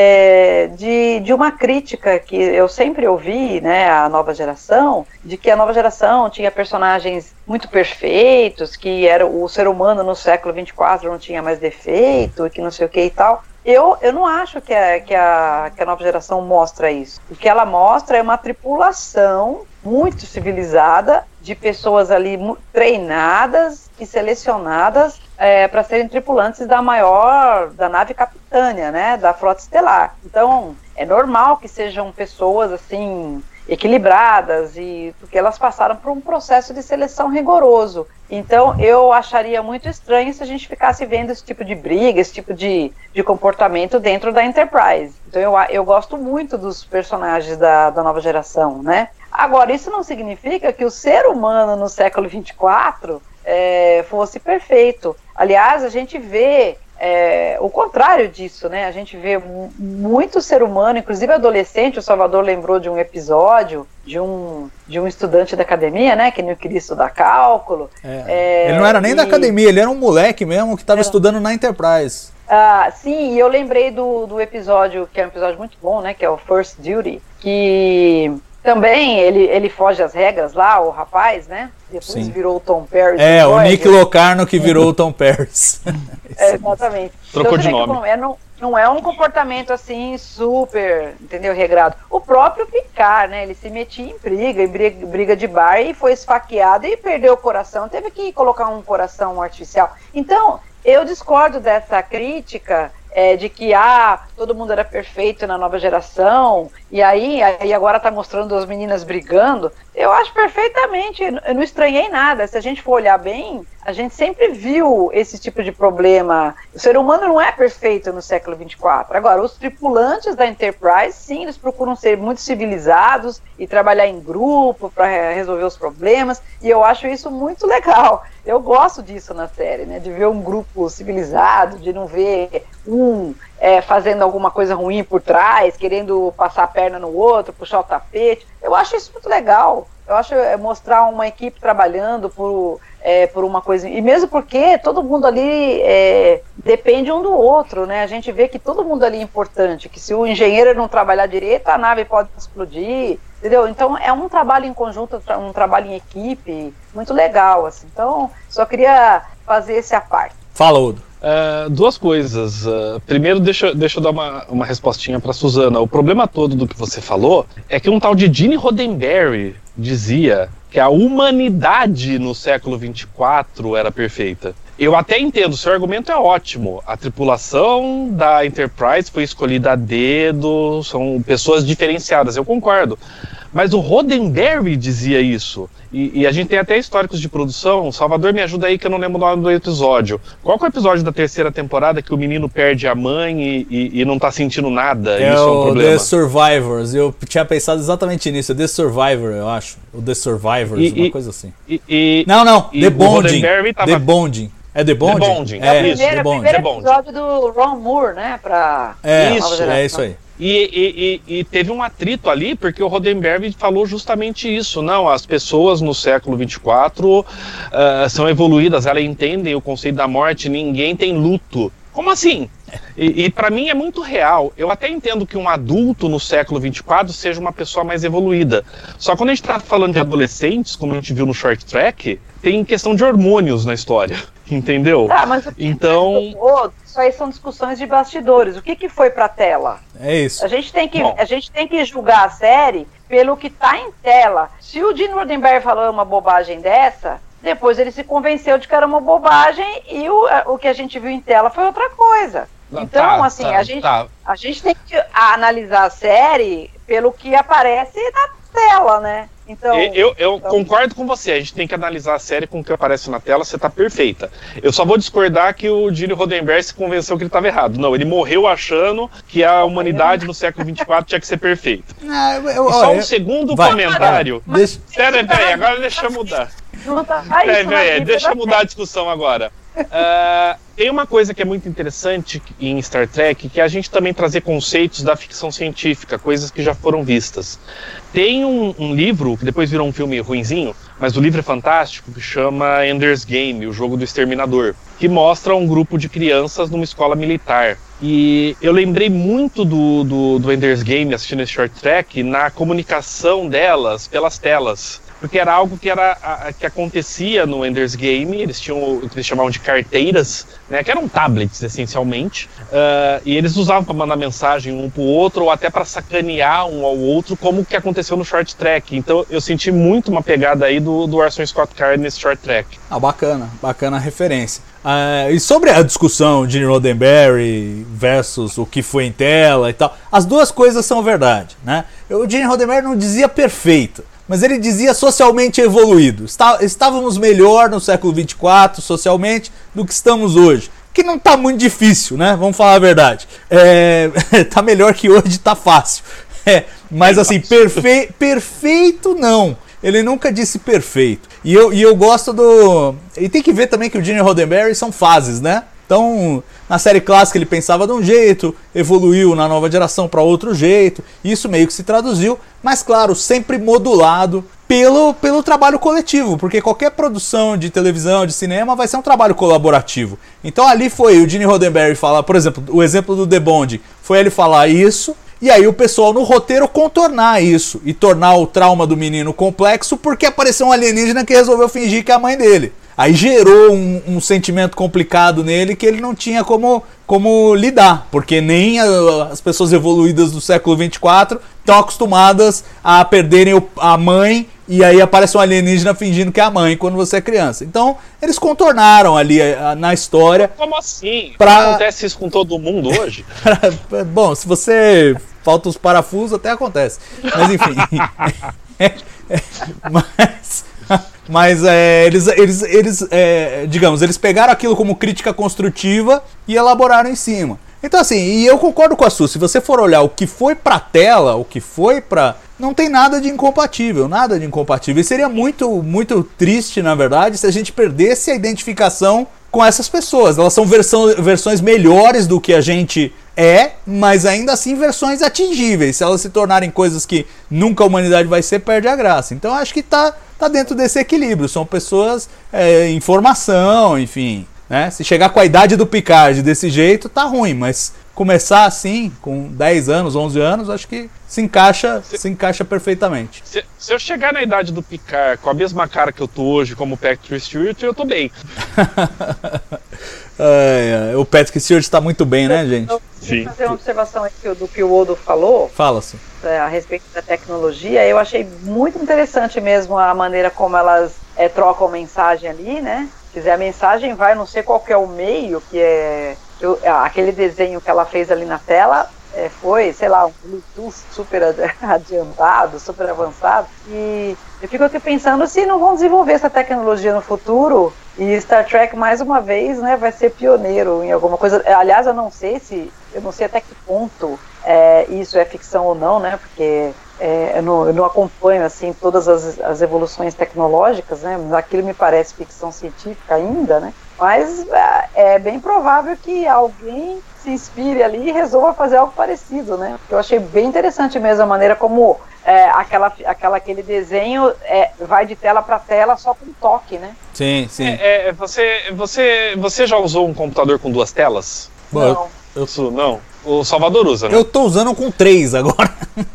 é, de, de uma crítica que eu sempre ouvi, né, à nova geração, de que a nova geração tinha personagens muito perfeitos, que era o ser humano no século vinte e quatro não tinha mais defeito, e que não sei o que e tal. Eu, eu não acho que a, que, a, que a nova geração mostra isso. O que ela mostra é uma tripulação muito civilizada, de pessoas ali treinadas e selecionadas é, para serem tripulantes da maior, da nave capitânia, né, da frota estelar. Então, é normal que sejam pessoas, assim, equilibradas, e porque elas passaram por um processo de seleção rigoroso. Então, eu acharia muito estranho se a gente ficasse vendo esse tipo de briga, esse tipo de, de comportamento dentro da Enterprise. Então, eu, eu gosto muito dos personagens da, da nova geração, né? Agora, isso não significa que o ser humano no século vinte e quatro é, fosse perfeito. Aliás, a gente vê é, o contrário disso, né? A gente vê muito ser humano, inclusive adolescente. O Salvador lembrou de um episódio de um, de um estudante da academia, né? Que não queria estudar cálculo. É. É, ele não era nem e... da academia, ele era um moleque mesmo que estava é. estudando na Enterprise. Ah, sim, e eu lembrei do, do episódio, que é um episódio muito bom, né? Que é o First Duty, que também ele, ele foge às regras lá, o rapaz, né? Depois Sim. virou o Tom Paris. É, o Nick Locarno que virou o Tom Paris. É, exatamente. Trocou então, de nome. Não é, não, não é um comportamento assim super, entendeu, regrado. O próprio Picard, né? Ele se metia em briga, em briga, briga de bar e foi esfaqueado e perdeu o coração. Teve que colocar um coração artificial. Então, eu discordo dessa crítica é, de que ah, todo mundo era perfeito na nova geração, e aí, aí agora tá mostrando as meninas brigando. Eu acho perfeitamente, eu não estranhei nada. Se a gente for olhar bem, a gente sempre viu esse tipo de problema. O ser humano não é perfeito no século vinte e quatro. Agora, os tripulantes da Enterprise, sim, eles procuram ser muito civilizados e trabalhar em grupo para resolver os problemas, e eu acho isso muito legal. Eu gosto disso na série, né, de ver um grupo civilizado, de não ver um é, fazendo alguma coisa ruim por trás, querendo passar a perna no outro, puxar o tapete. Eu acho isso muito legal. Eu acho é, mostrar uma equipe trabalhando por, é, por uma coisa. E mesmo porque todo mundo ali é, depende um do outro, né? A gente vê que todo mundo ali é importante, que se o engenheiro não trabalhar direito, a nave pode explodir, entendeu? Então é um trabalho em conjunto, um trabalho em equipe, muito legal, assim. Então, só queria fazer esse à parte. Fala, Udo. Uh, duas coisas. Uh, primeiro, deixa, deixa eu dar uma, uma respostinha para Suzana. O problema todo do que você falou é que um tal de Gene Roddenberry dizia que a humanidade no século vinte e quatro era perfeita. Eu até entendo, seu argumento é ótimo. A tripulação da Enterprise foi escolhida a dedo, são pessoas diferenciadas, eu concordo. Mas o Roddenberry dizia isso. E, e a gente tem até históricos de produção. Salvador, me ajuda aí que eu não lembro o nome do episódio. Qual que é o episódio da terceira temporada que o menino perde a mãe e, e, e não tá sentindo nada? É isso o é um problema. The Survivors. Eu tinha pensado exatamente nisso. The Survivor, eu acho. O The Survivors, e, uma e, coisa assim. E, e, não, não. e The Bonding. Tava... The Bonding. É The Bonding? The Bonding. É, é, isso, The Bonding. O primeiro episódio do Ron Moore, né? Pra é, isso, é isso aí. E, e, e, e teve um atrito ali, porque o Roddenberry falou justamente isso. Não, as pessoas no século vinte e quatro uh, são evoluídas, elas entendem o conceito da morte, ninguém tem luto. Como assim? E, e para mim é muito real. Eu até entendo que um adulto no século vinte e quatro seja uma pessoa mais evoluída. Só quando a gente está falando de adolescentes, como a gente viu no Short Track, tem questão de hormônios na história, entendeu? Ah, mas então... Isso aí são discussões de bastidores. O que, que foi pra tela? É isso. A gente tem que, Bom. a gente tem que julgar a série pelo que tá em tela. Se o Gene Roddenberry falou uma bobagem dessa, depois ele se convenceu de que era uma bobagem e o, o que a gente viu em tela foi outra coisa. Então, tá, assim, tá, a, gente, tá. a gente tem que analisar a série pelo que aparece na tela, né? Então, eu eu então... concordo com você, a gente tem que analisar a série com o que aparece na tela, você tá perfeita. Eu só vou discordar que o Gene Roddenberry se convenceu que ele estava errado. Não, ele morreu achando que a humanidade no século vinte e quatro tinha que ser perfeita. Não, eu, eu, e só um eu, segundo vai, comentário. Vai, deixa... Pera, pera, agora deixa eu mudar. Não tá Pera, isso pera, na deixa eu vida, mudar a discussão agora. Uh, tem uma coisa que é muito interessante em Star Trek, que é a gente também trazer conceitos da ficção científica, coisas que já foram vistas. Tem um, um livro, que depois virou um filme ruinzinho, mas o livro é fantástico, que chama Ender's Game, o jogo do exterminador, que mostra um grupo de crianças numa escola militar. E eu lembrei muito do, do, do Ender's Game, assistindo esse Short Track, na comunicação delas pelas telas. Porque era algo que, era, a, que acontecia no Ender's Game, eles tinham o que eles chamavam de carteiras, né, que eram tablets, essencialmente, uh, e eles usavam para mandar mensagem um para o outro, ou até para sacanear um ao outro, como que aconteceu no Short Track. Então eu senti muito uma pegada aí do, do Orson Scott Card nesse Short Track. Ah, bacana, bacana a referência. Uh, e sobre a discussão Gene Roddenberry versus o que foi em tela e tal, as duas coisas são verdade, né? O Gene Roddenberry não dizia perfeito, mas ele dizia socialmente evoluído. Está, estávamos melhor no século vinte e quatro, socialmente, do que estamos hoje. Que não está muito difícil, né? Vamos falar a verdade. É, tá melhor que hoje, tá fácil. É, mas assim, perfe, perfeito não. Ele nunca disse perfeito. E eu, e eu gosto do... E tem que ver também que o Gene Roddenberry são fases, né? Então, na série clássica ele pensava de um jeito, evoluiu na nova geração para outro jeito, isso meio que se traduziu, mas claro, sempre modulado pelo, pelo trabalho coletivo, porque qualquer produção de televisão, de cinema, vai ser um trabalho colaborativo. Então ali foi o Gene Roddenberry falar, por exemplo, o exemplo do The Bond, foi ele falar isso, e aí o pessoal no roteiro contornar isso, e tornar o trauma do menino complexo, porque apareceu um alienígena que resolveu fingir que é a mãe dele. Aí gerou um, um sentimento complicado nele que ele não tinha como, como lidar, porque nem a, as pessoas evoluídas do século vinte e quatro estão acostumadas a perderem o, a mãe, e aí aparece um alienígena fingindo que é a mãe quando você é criança. Então, eles contornaram ali a, a, na história. Como assim? Pra... Acontece isso com todo mundo hoje? Bom, se você falta os parafusos, até acontece. Mas enfim. é, é, mas... Mas é, eles, eles, eles é, digamos, eles pegaram aquilo como crítica construtiva e elaboraram em cima. Então assim, e eu concordo com a Su, se você for olhar o que foi pra tela, o que foi pra... Não tem nada de incompatível, nada de incompatível. E seria muito, muito triste, na verdade, se a gente perdesse a identificação com essas pessoas. Elas são versão, versões melhores do que a gente é, mas ainda assim versões atingíveis. Se elas se tornarem coisas que nunca a humanidade vai ser, perde a graça. Então acho que tá, tá dentro desse equilíbrio. São pessoas é, em formação, enfim, né? Se chegar com a idade do Picard desse jeito, tá ruim, mas começar assim, com dez anos, onze anos, acho que se encaixa, se, se encaixa perfeitamente. Se, se eu chegar na idade do Picard com a mesma cara que eu tô hoje, como o Patrick Stewart, eu tô bem. é, é, o Patrick Stewart está muito bem, né, gente? Eu vou fazer uma observação aqui do que o Odo falou. Fala-se. É, a respeito da tecnologia. Eu achei muito interessante mesmo a maneira como elas é, trocam mensagem ali, né? Quer dizer, a mensagem vai, não sei qual que é o meio, que é... Eu, aquele desenho que ela fez ali na tela é, foi, sei lá, um Bluetooth super adiantado, super avançado, e eu fico aqui pensando se não vão desenvolver essa tecnologia no futuro, e Star Trek mais uma vez, né, vai ser pioneiro em alguma coisa. Aliás, eu não sei se, eu não sei até que ponto é, isso é ficção ou não, né, porque é, eu, não, eu não acompanho assim todas as, as evoluções tecnológicas, né, mas aquilo me parece ficção científica ainda, né. Mas é bem provável que alguém se inspire ali e resolva fazer algo parecido, né? Porque eu achei bem interessante mesmo a maneira como é, aquela, aquela, aquele desenho é, vai de tela para tela só com toque, né? Sim, sim. É, é, você, você, você já usou um computador com duas telas? Bom, não. Eu, Isso, não. O Salvador usa, né? Eu tô usando com três agora.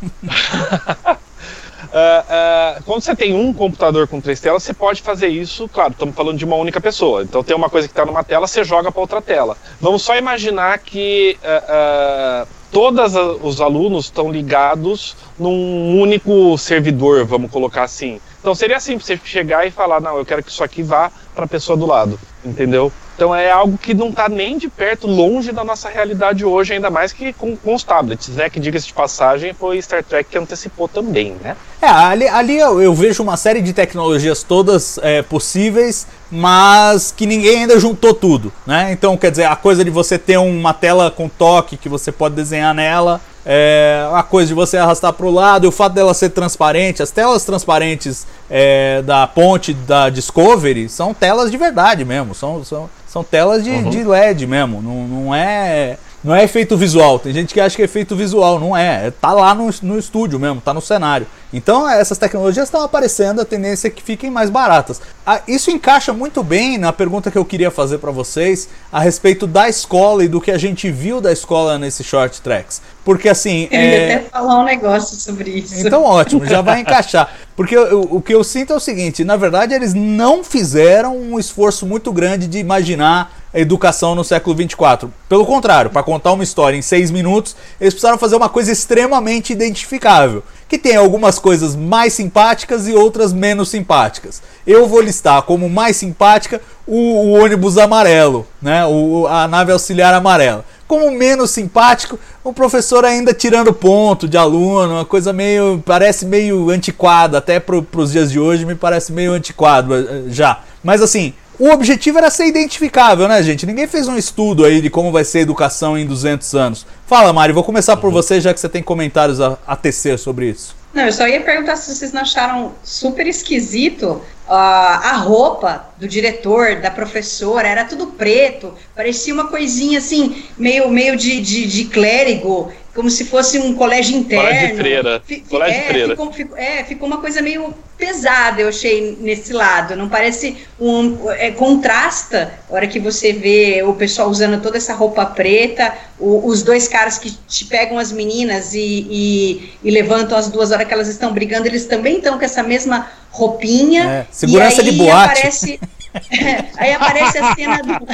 Uh, uh, quando você tem um computador com três telas, você pode fazer isso, claro, estamos falando de uma única pessoa. Então tem uma coisa que está numa tela, você joga para outra tela. Vamos só imaginar que uh, uh, todos os alunos estão ligados num único servidor, vamos colocar assim. Então seria assim, você chegar e falar, não, eu quero que isso aqui vá para a pessoa do lado, entendeu? Então é algo que não está nem de perto, longe da nossa realidade hoje, ainda mais que com, com os tablets, né? Que, diga-se de passagem, foi Star Trek que antecipou também, né? É, ali, ali eu, eu vejo uma série de tecnologias todas é, possíveis, mas que ninguém ainda juntou tudo, né? Então, quer dizer, a coisa de você ter uma tela com toque que você pode desenhar nela, é, a coisa de você arrastar para o lado, e o fato dela ser transparente, as telas transparentes é, da ponte da Discovery são telas de verdade mesmo, são, são, são telas de, uhum. de L E D mesmo, não, não é... Não é efeito visual, tem gente que acha que é efeito visual, não é, tá lá no, no estúdio mesmo, tá no cenário. Então essas tecnologias estão aparecendo, a tendência é que fiquem mais baratas. Ah, isso encaixa muito bem na pergunta que eu queria fazer para vocês a respeito da escola e do que a gente viu da escola nesses short tracks. Porque assim... Eu ia é... até falar um negócio sobre isso. Então ótimo, já vai encaixar. Porque eu, eu, o que eu sinto é o seguinte, na verdade eles não fizeram um esforço muito grande de imaginar a educação no século vinte e quatro. Pelo contrário, para contar uma história em seis minutos, eles precisaram fazer uma coisa extremamente identificável, que tem algumas coisas mais simpáticas e outras menos simpáticas. Eu vou listar como mais simpática o, o ônibus amarelo, né? o, a nave auxiliar amarela. Como menos simpático, o professor ainda tirando ponto de aluno, uma coisa meio, parece meio antiquada, até para os dias de hoje me parece meio antiquado já. Mas assim, o objetivo era ser identificável, né, gente? Ninguém fez um estudo aí de como vai ser a educação em duzentos anos. Fala, Mari, vou começar por você, já que você tem comentários a, a tecer sobre isso. Não, eu só ia perguntar se vocês não acharam super esquisito uh, a roupa do diretor, da professora, era tudo preto, parecia uma coisinha assim, meio, meio de, de, de clérigo, como se fosse um colégio interno. Colégio de freira. Fi, colégio é, de freira. Ficou, ficou, é, ficou uma coisa meio pesada, eu achei, nesse lado. Não parece um... É, contrasta, a hora que você vê o pessoal usando toda essa roupa preta, o, os dois caras que te pegam as meninas e, e, e levantam as duas horas que elas estão brigando, eles também estão com essa mesma roupinha. É, segurança e aí de boate. Aparece, é, aí aparece a cena do...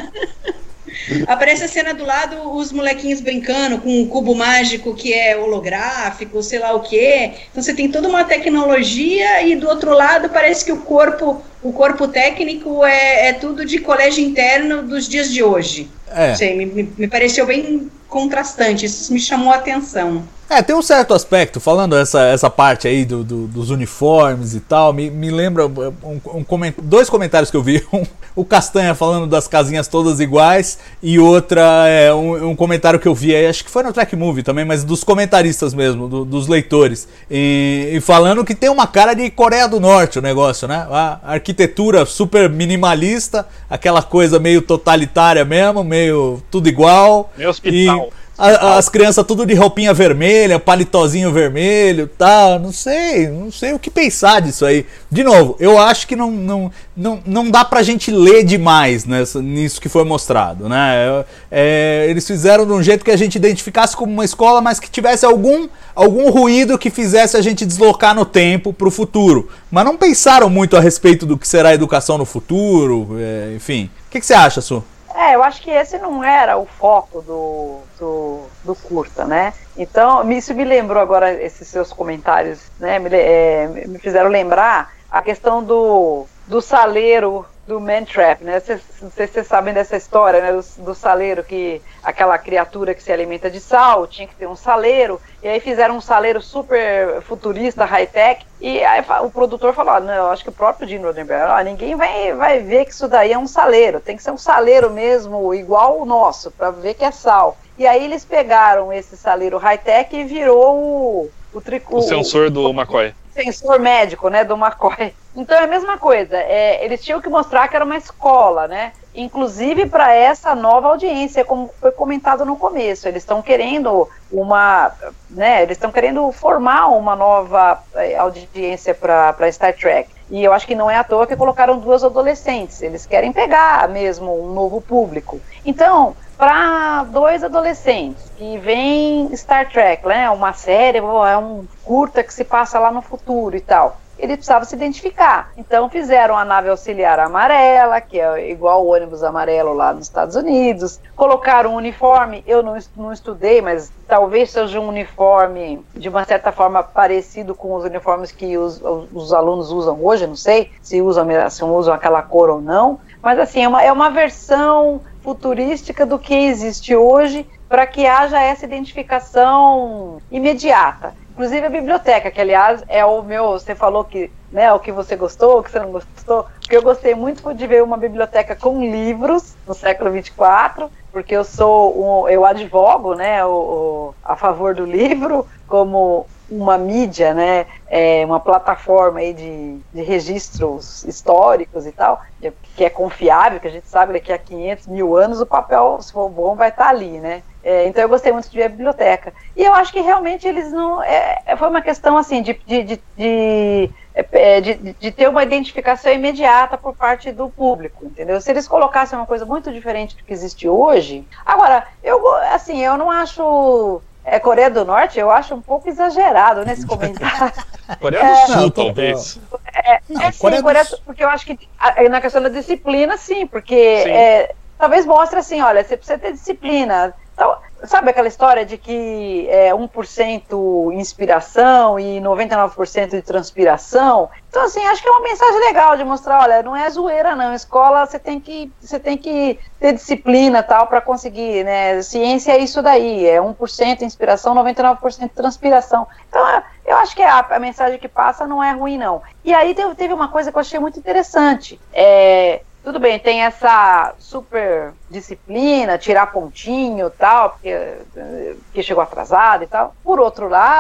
Aparece a cena do lado, os molequinhos brincando com um cubo mágico que é holográfico, sei lá o quê. Então você tem toda uma tecnologia e do outro lado parece que o corpo, o corpo técnico é, é tudo de colégio interno dos dias de hoje. É. Sei, me, me pareceu bem contrastante, isso me chamou a atenção. É, tem um certo aspecto, falando essa, essa parte aí do, do, dos uniformes e tal, me, me lembra um, um coment... dois comentários que eu vi, um, o Castanha falando das casinhas todas iguais, e outra, é, um, um comentário que eu vi, acho que foi no Track Movie também, mas dos comentaristas mesmo, do, dos leitores, e, e falando que tem uma cara de Coreia do Norte o negócio, né? A arquitetura super minimalista, aquela coisa meio totalitária mesmo, meio tudo igual. Meio hospital. E... A, as crianças tudo de roupinha vermelha, palitozinho vermelho e tal, não sei, não sei o que pensar disso aí. De novo, eu acho que não, não, não, não dá pra gente ler demais nessa, nisso que foi mostrado, né? É, eles fizeram de um jeito que a gente identificasse como uma escola, mas que tivesse algum, algum ruído que fizesse a gente deslocar no tempo pro futuro. Mas não pensaram muito a respeito do que será a educação no futuro, é, enfim. O que, que você acha, Su? É, eu acho que esse não era o foco do, do, do curta, né? Então, isso me lembrou agora, esses seus comentários, né? Me, é, me fizeram lembrar a questão do, do saleiro do Man-Trap, né? Cês, não sei se vocês sabem dessa história, né? Do, do saleiro, que aquela criatura que se alimenta de sal, tinha que ter um saleiro, e aí fizeram um saleiro super futurista, high-tech, e aí o produtor falou, ah, não, eu acho que o próprio Gene Roddenberry, ah, ninguém vai, vai ver que isso daí é um saleiro, tem que ser um saleiro mesmo, igual o nosso, para ver que é sal. E aí eles pegaram esse saleiro high-tech e virou o... O, trico, o sensor do McCoy. Sensor médico, né, do McCoy. Então é a mesma coisa, é, eles tinham que mostrar que era uma escola, né, inclusive para essa nova audiência, como foi comentado no começo, eles estão querendo uma, né, eles estão querendo formar uma nova audiência para Star Trek. E eu acho que não é à toa que colocaram duas adolescentes, eles querem pegar mesmo um novo público. Então, para dois adolescentes que veem Star Trek, né, uma série, é um curta que se passa lá no futuro e tal, eles precisavam se identificar. Então fizeram a nave auxiliar amarela, que é igual o ônibus amarelo lá nos Estados Unidos, colocaram um uniforme, eu não, não estudei, mas talvez seja um uniforme de uma certa forma parecido com os uniformes que os, os, os alunos usam hoje, não sei se usam, se usam aquela cor ou não, mas assim, é uma, é uma versão futurística do que existe hoje para que haja essa identificação imediata. Inclusive a biblioteca, que aliás é o meu, você falou que, né, o que você gostou, o que você não gostou, porque eu gostei muito foi de ver uma biblioteca com livros no século vinte e quatro, porque eu sou, um, eu advogo, né, o, o, a favor do livro como uma mídia, né, é, uma plataforma aí de, de registros históricos e tal, que é confiável, que a gente sabe que daqui a quinhentos mil anos o papel, se for bom, vai estar ali, né. É, então eu gostei muito de ver a biblioteca. E eu acho que realmente eles não... É, foi uma questão assim de, de, de, de, de, de ter uma identificação imediata por parte do público, entendeu? Se eles colocassem uma coisa muito diferente do que existe hoje... Agora, eu, assim, eu não acho... É, Coreia do Norte, eu acho um pouco exagerado nesse comentário. Coreia do é, Sul, não, talvez. É, não, é sim, Coreia Coreia, do... porque eu acho que na questão da disciplina, sim, porque sim. É, talvez mostre assim, olha, você precisa ter disciplina. Então, sabe aquela história de que é um por cento inspiração e noventa e nove por cento de transpiração? Então, assim, acho que é uma mensagem legal de mostrar, olha, não é zoeira não, escola você tem que, você tem que ter disciplina tal para conseguir, né, ciência é isso daí, é um por cento inspiração, noventa e nove por cento transpiração. Então, eu acho que a, a mensagem que passa não é ruim não. E aí teve, teve uma coisa que eu achei muito interessante, é... Tudo bem, tem essa super disciplina, tirar pontinho e tal, porque, porque chegou atrasado e tal. Por outro lado,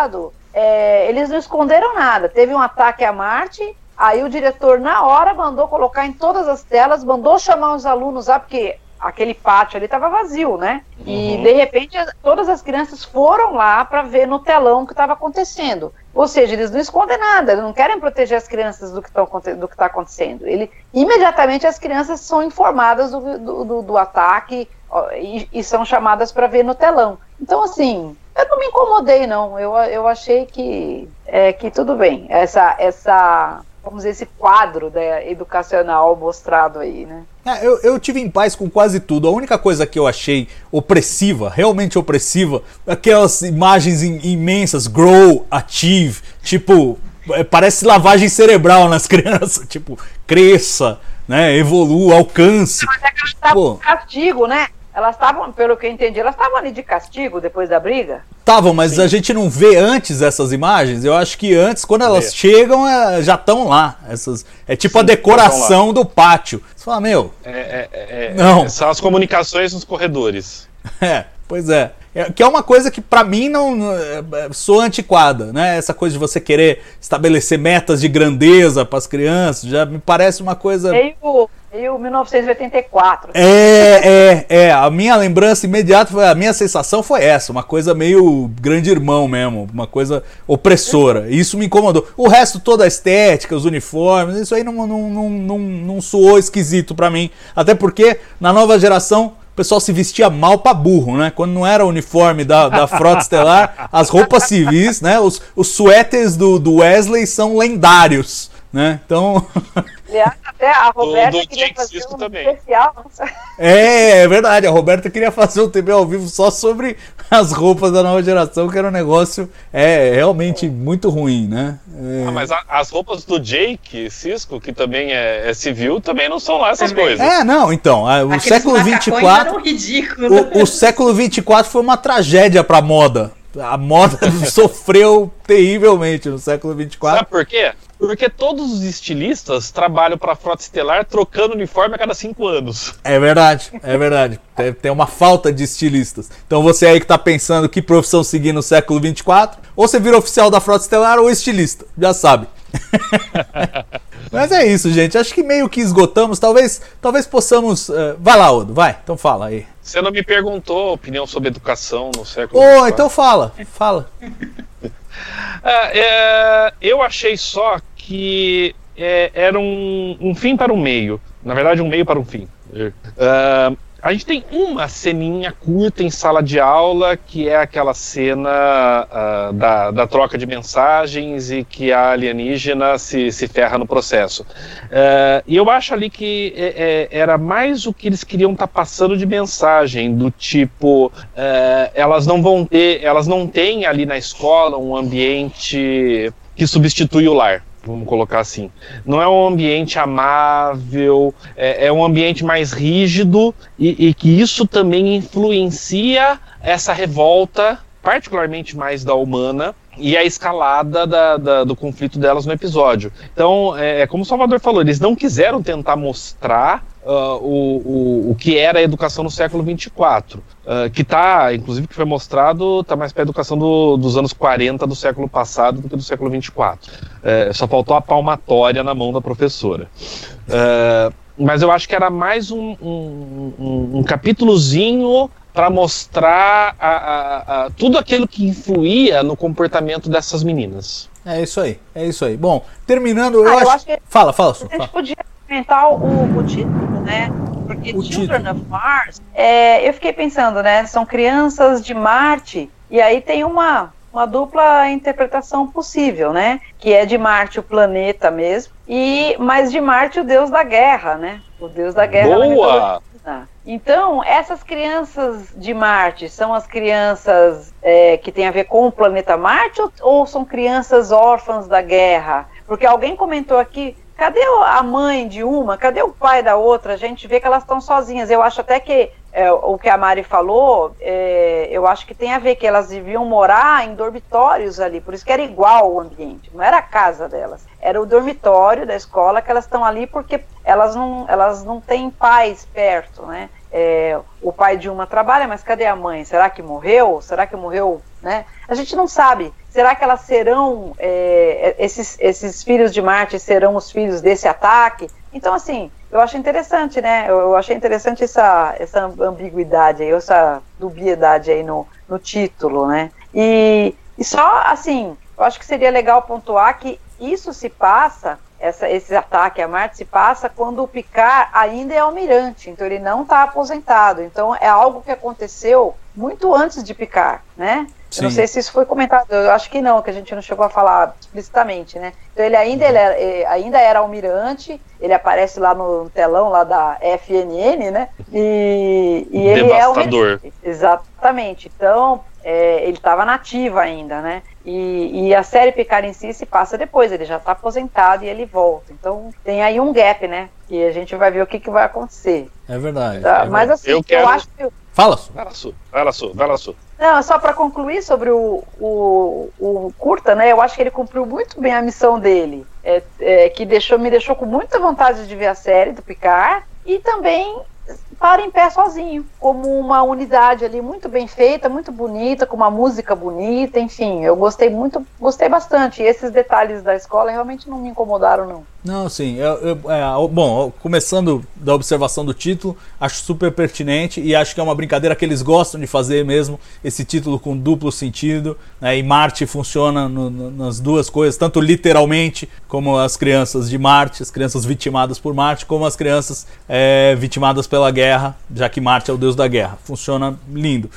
é, eles não esconderam nada. Teve um ataque a Marte, aí o diretor, na hora, mandou colocar em todas as telas, mandou chamar os alunos lá, porque aquele pátio ali estava vazio, né? Uhum. E, de repente, todas as crianças foram lá para ver no telão o que estava acontecendo. Ou seja, eles não escondem nada, eles não querem proteger as crianças do que está acontecendo. Ele, imediatamente, as crianças são informadas do, do, do, do ataque ó, e, e são chamadas para ver no telão. Então, assim, eu não me incomodei, não. Eu, eu achei que, é, que tudo bem. Essa... essa vamos dizer, esse quadro, né, educacional mostrado aí, né? É, eu, eu tive em paz com quase tudo. A única coisa que eu achei opressiva, realmente opressiva, aquelas imagens in, imensas, grow, achieve, tipo, é, parece lavagem cerebral nas crianças, tipo, cresça, né, evolua, alcance. Mas é que elas estavam de castigo, né? Elas estavam, pelo que eu entendi, elas estavam ali de castigo depois da briga? Estavam, mas Sim. A gente não vê antes essas imagens. Eu acho que antes, quando elas é. chegam, é, já estão lá. Essas, é tipo Sim, a decoração do pátio. Você fala, meu... É, é, é, não. São as comunicações nos corredores. É, pois é. é. Que é uma coisa que pra mim não, não é, sou antiquada, né? Essa coisa de você querer estabelecer metas de grandeza para as crianças, já me parece uma coisa... Meio... E mil novecentos e oitenta e quatro. É, é, é. A minha lembrança imediata, foi, a minha sensação foi essa, uma coisa meio grande irmão mesmo, uma coisa opressora. Isso me incomodou. O resto, toda a estética, os uniformes, isso aí não, não, não, não, não soou esquisito pra mim. Até porque, na nova geração, o pessoal se vestia mal pra burro, né? Quando não era o uniforme da, da Frota Estelar, as roupas civis, né? Os, os suéteres do, do Wesley são lendários, né? Então... Aliás, até a Roberta do, do queria Jake fazer Sisko um também. especial. É, é verdade. A Roberta queria fazer um T V ao vivo só sobre as roupas da nova geração, que era um negócio é, realmente muito ruim, né? É... Ah, mas a, as roupas do Jake Sisko, que também é, é civil, também não são lá essas também. coisas. É, não, então. A, o Aqueles século vinte e quatro. O, o século vinte e quatro foi uma tragédia pra moda. A moda sofreu terrivelmente no século vinte e quatro. Sabe por quê? Porque todos os estilistas trabalham para a Frota Estelar trocando uniforme a cada cinco anos. É verdade, é verdade. Tem, tem uma falta de estilistas. Então você aí que tá pensando que profissão seguir no século vinte e quatro, ou você vira oficial da Frota Estelar ou estilista, já sabe. Mas é isso, gente. Acho que meio que esgotamos. Talvez, talvez possamos... Uh... Vai lá, Odo, vai. Então fala aí. Você não me perguntou a opinião sobre educação no século vinte e quatro. Oh, então fala, fala. É, é, eu achei só que é, era um, um fim para um meio. Na verdade, um meio para um fim. É, a gente tem uma ceninha curta em sala de aula, que é aquela cena uh, da, da troca de mensagens e que a alienígena se, se ferra no processo. Uh, e eu acho ali que é, é, era mais o que eles queriam estar tá passando de mensagem, do tipo, uh, elas não vão ter, elas não têm ali na escola um ambiente que substitui o lar. Vamos colocar assim. Não é um ambiente amável, é, é um ambiente mais rígido e, e que isso também influencia essa revolta, particularmente mais da humana, e a escalada da, da, do conflito delas no episódio. Então, é, como o Salvador falou, eles não quiseram tentar mostrar uh, o, o, o que era a educação no século vinte e quatro, uh, que está, inclusive, que foi mostrado, está mais para a educação do, dos anos quarenta do século passado do que do século vinte e quatro. Uh, só faltou a palmatória na mão da professora. Uh, mas eu acho que era mais um, um, um, um capítulozinho para mostrar a, a, a, tudo aquilo que influía no comportamento dessas meninas. É isso aí, é isso aí. Bom, terminando, eu, ah, acho... eu acho que Fala, fala, Su. A gente podia comentar o, o título, né? Porque o Children título. of Mars, é, eu fiquei pensando, né? São crianças de Marte, e aí tem uma, uma dupla interpretação possível, né? Que é de Marte o planeta mesmo, e mas de Marte o deus da guerra, né? O deus da guerra. Boa! Então, essas crianças de Marte são as crianças é, que têm a ver com o planeta Marte ou, ou são crianças órfãs da guerra? Porque alguém comentou aqui, cadê a mãe de uma, cadê o pai da outra? A gente vê que elas estão sozinhas. Eu acho até que é, o que a Mari falou, é, eu acho que tem a ver que elas deviam morar em dormitórios ali, por isso que era igual o ambiente, não era a casa delas. Era o dormitório da escola que elas estão ali porque elas não, elas não têm pais perto, né? é, o pai de uma trabalha, mas cadê a mãe? Será que morreu? Será que morreu, né? A gente não sabe. Será que elas serão, é, esses, esses filhos de Marte serão os filhos desse ataque? Então, assim, eu acho interessante, né? Eu, eu achei interessante essa, essa ambiguidade aí, essa dubiedade aí no, no título, né? E, e só, assim, eu acho que seria legal pontuar que isso se passa, essa, esse ataque a Marte se passa quando o Picard ainda é almirante, então ele não está aposentado. Então é algo que aconteceu muito antes de Picard, né? Eu não sei se isso foi comentado, eu acho que não, que a gente não chegou a falar explicitamente, né? Então ele ainda, ele era, ainda era almirante, ele aparece lá no telão lá da F N N, né? E, e ele Devastador. é almirante. Exatamente, então é, ele estava nativo ainda, né? E, e a série Picard em si se passa depois, ele já está aposentado e ele volta. Então tem aí um gap, né? E a gente vai ver o que, que vai acontecer. É verdade. Tá? É Mas assim, eu, eu, quero... eu acho que... Fala, Su. Vai lá, Su. Vai lá, Su. Vai lá, Su. Não, só para concluir sobre o, o, o curta, né? Eu acho que ele cumpriu muito bem a missão dele, é, é, que deixou, me deixou com muita vontade de ver a série do Picard e também para em pé sozinho, como uma unidade ali muito bem feita, muito bonita, com uma música bonita, enfim, eu gostei muito, gostei bastante. E esses detalhes da escola realmente não me incomodaram, não. Não, sim. Eu, eu, é, bom, começando da observação do título, acho super pertinente e acho que é uma brincadeira que eles gostam de fazer mesmo, esse título com duplo sentido, né, e Marte funciona no, no, nas duas coisas, tanto literalmente como as crianças de Marte, as crianças vitimadas por Marte, como as crianças é, vitimadas pela guerra, já que Marte é o deus da guerra. Funciona lindo.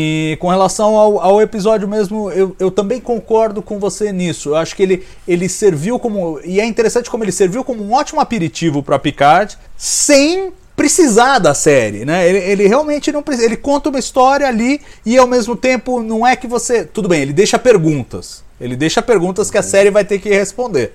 E com relação ao, ao episódio mesmo, eu, eu também concordo com você nisso. Eu acho que ele, ele serviu como... E é interessante como ele serviu como um ótimo aperitivo para Picard, sem precisar da série, né? Ele, ele realmente não precisa. Ele conta uma história ali e ao mesmo tempo não é que você... Tudo bem, ele deixa perguntas. Ele deixa perguntas que a série vai ter que responder.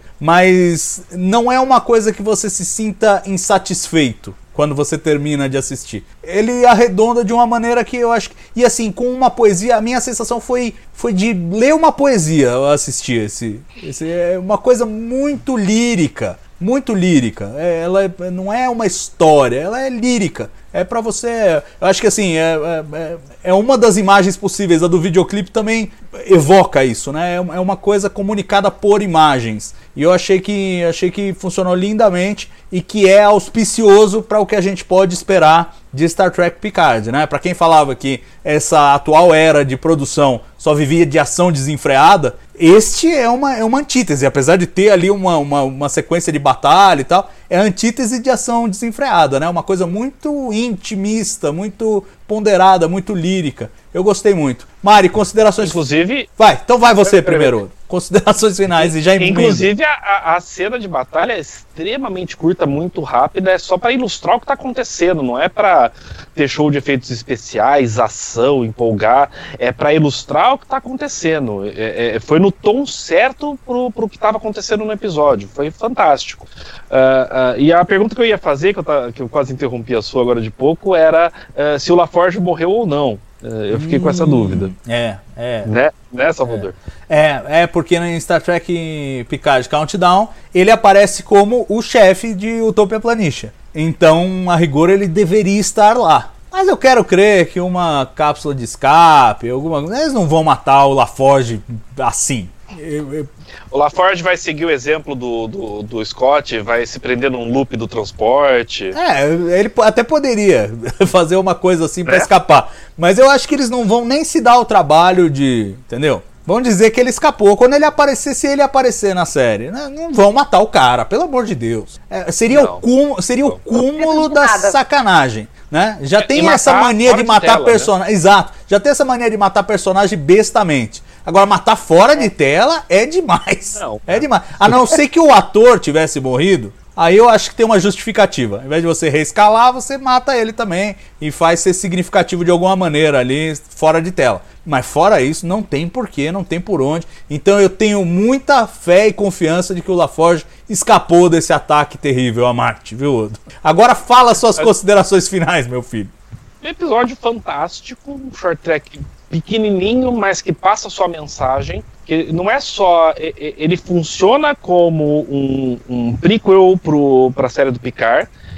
Mas não é uma coisa que você se sinta insatisfeito quando você termina de assistir. Ele arredonda de uma maneira que eu acho que... E assim, com uma poesia, a minha sensação foi, foi de ler uma poesia ao assistir esse, esse... É uma coisa muito lírica. Muito lírica. É, ela é, não é uma história, ela é lírica. É pra você... Eu acho que assim, é, é, é uma das imagens possíveis. A do videoclipe também evoca isso, né? É uma coisa comunicada por imagens. E eu achei que, achei que funcionou lindamente e que é auspicioso para o que a gente pode esperar de Star Trek Picard, né? Para quem falava que essa atual era de produção só vivia de ação desenfreada, este é uma, é uma antítese, apesar de ter ali uma, uma, uma sequência de batalha e tal, é a antítese de ação desenfreada, né? Uma coisa muito intimista, muito ponderada, muito lírica. Eu gostei muito. Mari, considerações... Inclusive... Vai, então vai você primeiro. Considerações finais e já emenda. Inclusive, a, a cena de batalha é extremamente curta, muito rápida, é só para ilustrar o que está acontecendo, não é para ter show de efeitos especiais, ação, empolgar, é para ilustrar o que está acontecendo. É, é, foi no tom certo pro, pro que estava acontecendo no episódio, foi fantástico. Uh, uh, e a pergunta que eu ia fazer, que eu, tá, que eu quase interrompi a sua agora de pouco, era uh, se o LaForge morreu ou não. Eu fiquei hum, com essa dúvida. É, é. Né, né Salvador? É, é, porque em Star Trek Picard Countdown, ele aparece como o chefe de Utopia Planitia. Então, a rigor, ele deveria estar lá. Mas eu quero crer que uma cápsula de escape, alguma... eles não vão matar o LaForge assim. Eu, eu... O LaForge vai seguir o exemplo do, do, do Scott, vai se prender num loop do transporte. É, ele até poderia fazer uma coisa assim pra é. escapar. Mas eu acho que eles não vão nem se dar o trabalho de... Entendeu? Vão dizer que ele escapou. Quando ele aparecer, se ele aparecer na série, né, não vão matar o cara, pelo amor de Deus. É, seria, o cúmulo, seria o cúmulo da sacanagem. Né? Já e, tem e essa mania de matar personagem. Né? Exato. Já tem essa mania de matar personagem bestamente. Agora, matar fora de tela é demais. Não. É demais. A não ser que o ator tivesse morrido, aí eu acho que tem uma justificativa. Ao invés de você reescalar, você mata ele também e faz ser significativo de alguma maneira ali fora de tela. Mas fora isso, não tem porquê, não tem por onde. Então eu tenho muita fé e confiança de que o LaForge escapou desse ataque terrível a Marte, viu, Odo? Agora fala suas Mas... considerações finais, meu filho. Episódio fantástico, um short track pequenininho, mas que passa sua mensagem. Que não é só... Ele funciona como um, um prequel para a série do Picard.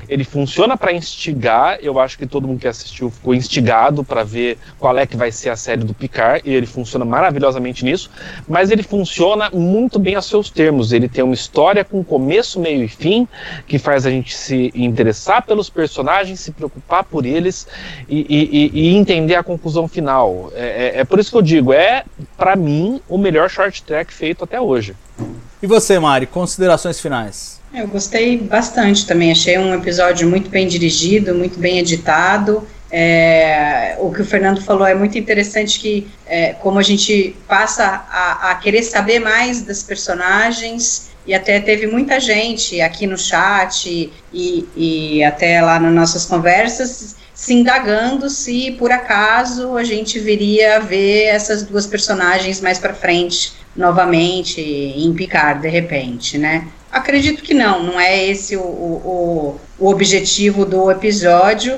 ele funciona para instigar. Eu acho que todo mundo que assistiu ficou instigado para ver qual é que vai ser a série do Picard, e ele funciona maravilhosamente nisso, mas ele funciona muito bem a seus termos. Ele tem uma história com começo, meio e fim, que faz a gente se interessar pelos personagens, se preocupar por eles e, e, e entender a conclusão final. É, é, é por isso que eu digo, é, para mim, o melhor short track feito até hoje. E você, Mari, considerações finais? Eu gostei bastante também, achei um episódio muito bem dirigido, muito bem editado. É, o que o Fernando falou é muito interessante, que é, como a gente passa a, a querer saber mais das personagens, e até teve muita gente aqui no chat e, e até lá nas nossas conversas se indagando se por acaso a gente viria a ver essas duas personagens mais para frente novamente em Picard, de repente, né? Acredito que não, não é esse o, o, o objetivo do episódio,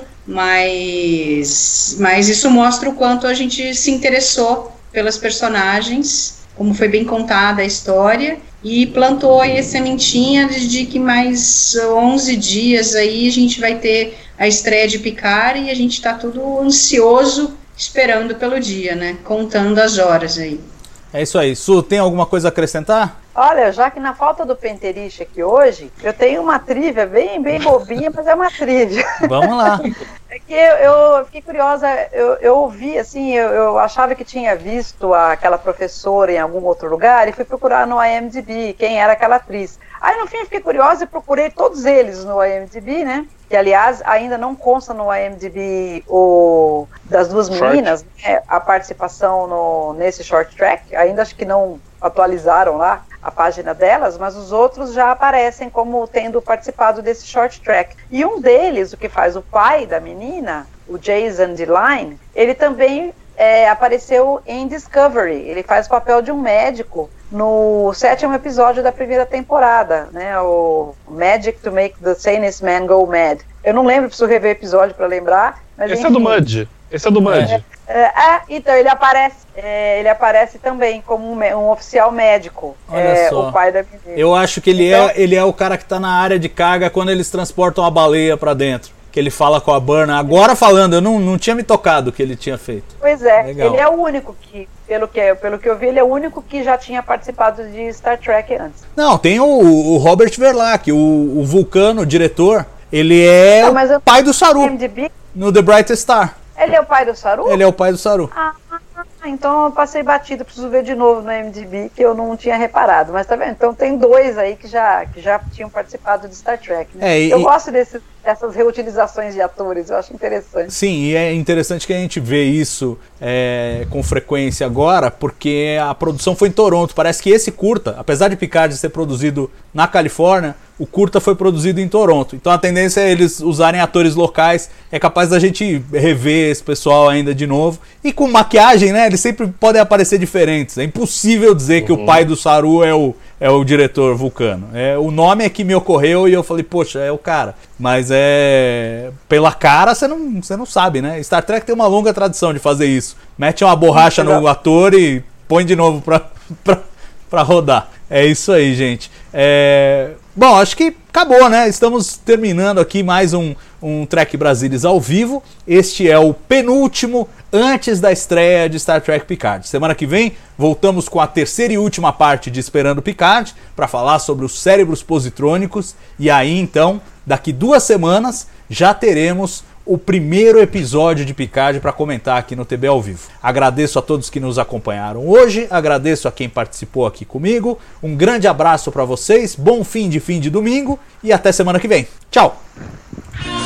mas, mas isso mostra o quanto a gente se interessou pelas personagens, como foi bem contada a história, e plantou aí a sementinha de, de que mais onze dias aí a gente vai ter a estreia de Picard, e a gente está tudo ansioso, esperando pelo dia, né? Contando as horas aí. É isso aí. Su, tem alguma coisa a acrescentar? Olha, já que na falta do Penteriche aqui hoje, eu tenho uma trivia bem, bem bobinha, mas é uma trivia. Vamos lá. É que eu, eu fiquei curiosa, eu, eu ouvi, assim, eu, eu achava que tinha visto aquela professora em algum outro lugar e fui procurar no I M D B quem era aquela atriz. Aí, no fim, eu fiquei curiosa e procurei todos eles no I M D B, né? Que, aliás, ainda não consta no I M D B o, das duas meninas, né, a participação no, nesse short track. Ainda acho que não atualizaram lá a página delas, mas os outros já aparecem como tendo participado desse short track. E um deles, o que faz o pai da menina, o Jason Deline, ele também é, apareceu em Discovery. Ele faz o papel de um médico no sétimo episódio da primeira temporada, né, o Magic to Make the Sanest Man Go Mad. Eu não lembro, preciso rever o episódio para lembrar. Mas Esse enfim, é do Mudge. Esse é do Mudge. É, é, é, então ele aparece, é, ele aparece também como um, um oficial médico. Olha é, só. O pai da menina. Eu acho que ele, Então- é, ele é o cara que tá na área de carga quando eles transportam a baleia pra dentro. Que ele fala com a Burnham. Agora falando, eu não, não tinha me tocado o que ele tinha feito. Pois é, Legal. ele é o único que, pelo que, pelo que eu vi, ele é o único que já tinha participado de Star Trek antes. Não, tem o, o Robert Verlaque, o, o Vulcano, o diretor. Ele é Não, mas o eu- pai do Saru I M D B, no The Brightest Star. ele é o pai do Saru? Ele é o pai do Saru. Ah, então eu passei batido, preciso ver de novo no I M D B, que eu não tinha reparado. Mas tá vendo? Então tem dois aí que já, que já tinham participado de Star Trek, né? É, e- eu gosto desses, dessas reutilizações de atores, eu acho interessante. Sim, e é interessante que a gente vê isso é, com frequência agora, porque a produção foi em Toronto. Parece que esse curta, apesar de Picard ser produzido na Califórnia, o curta foi produzido em Toronto. Então a tendência é eles usarem atores locais. É capaz da gente rever esse pessoal ainda de novo. E com maquiagem, né? Eles sempre podem aparecer diferentes. É impossível dizer uhum. que o pai do Saru é o, é o diretor Vulcano. É, o nome é que me ocorreu e eu falei, poxa, é o cara. Mas é... pela cara você não, você não sabe, né? Star Trek tem uma longa tradição de fazer isso. Mete uma borracha no ator e põe de novo pra, pra, pra rodar. É isso aí, gente. É... Bom, acho que acabou, né? Estamos terminando aqui mais um, um Trek Brasilis ao vivo. Este é o penúltimo antes da estreia de Star Trek Picard. Semana que vem voltamos com a terceira e última parte de Esperando Picard para falar sobre os cérebros positrônicos. E aí, então, daqui duas semanas já teremos o primeiro episódio de Picard para comentar aqui no T B ao vivo. Agradeço a todos que nos acompanharam hoje, agradeço a quem participou aqui comigo, um grande abraço para vocês, bom fim de fim de domingo e até semana que vem. Tchau!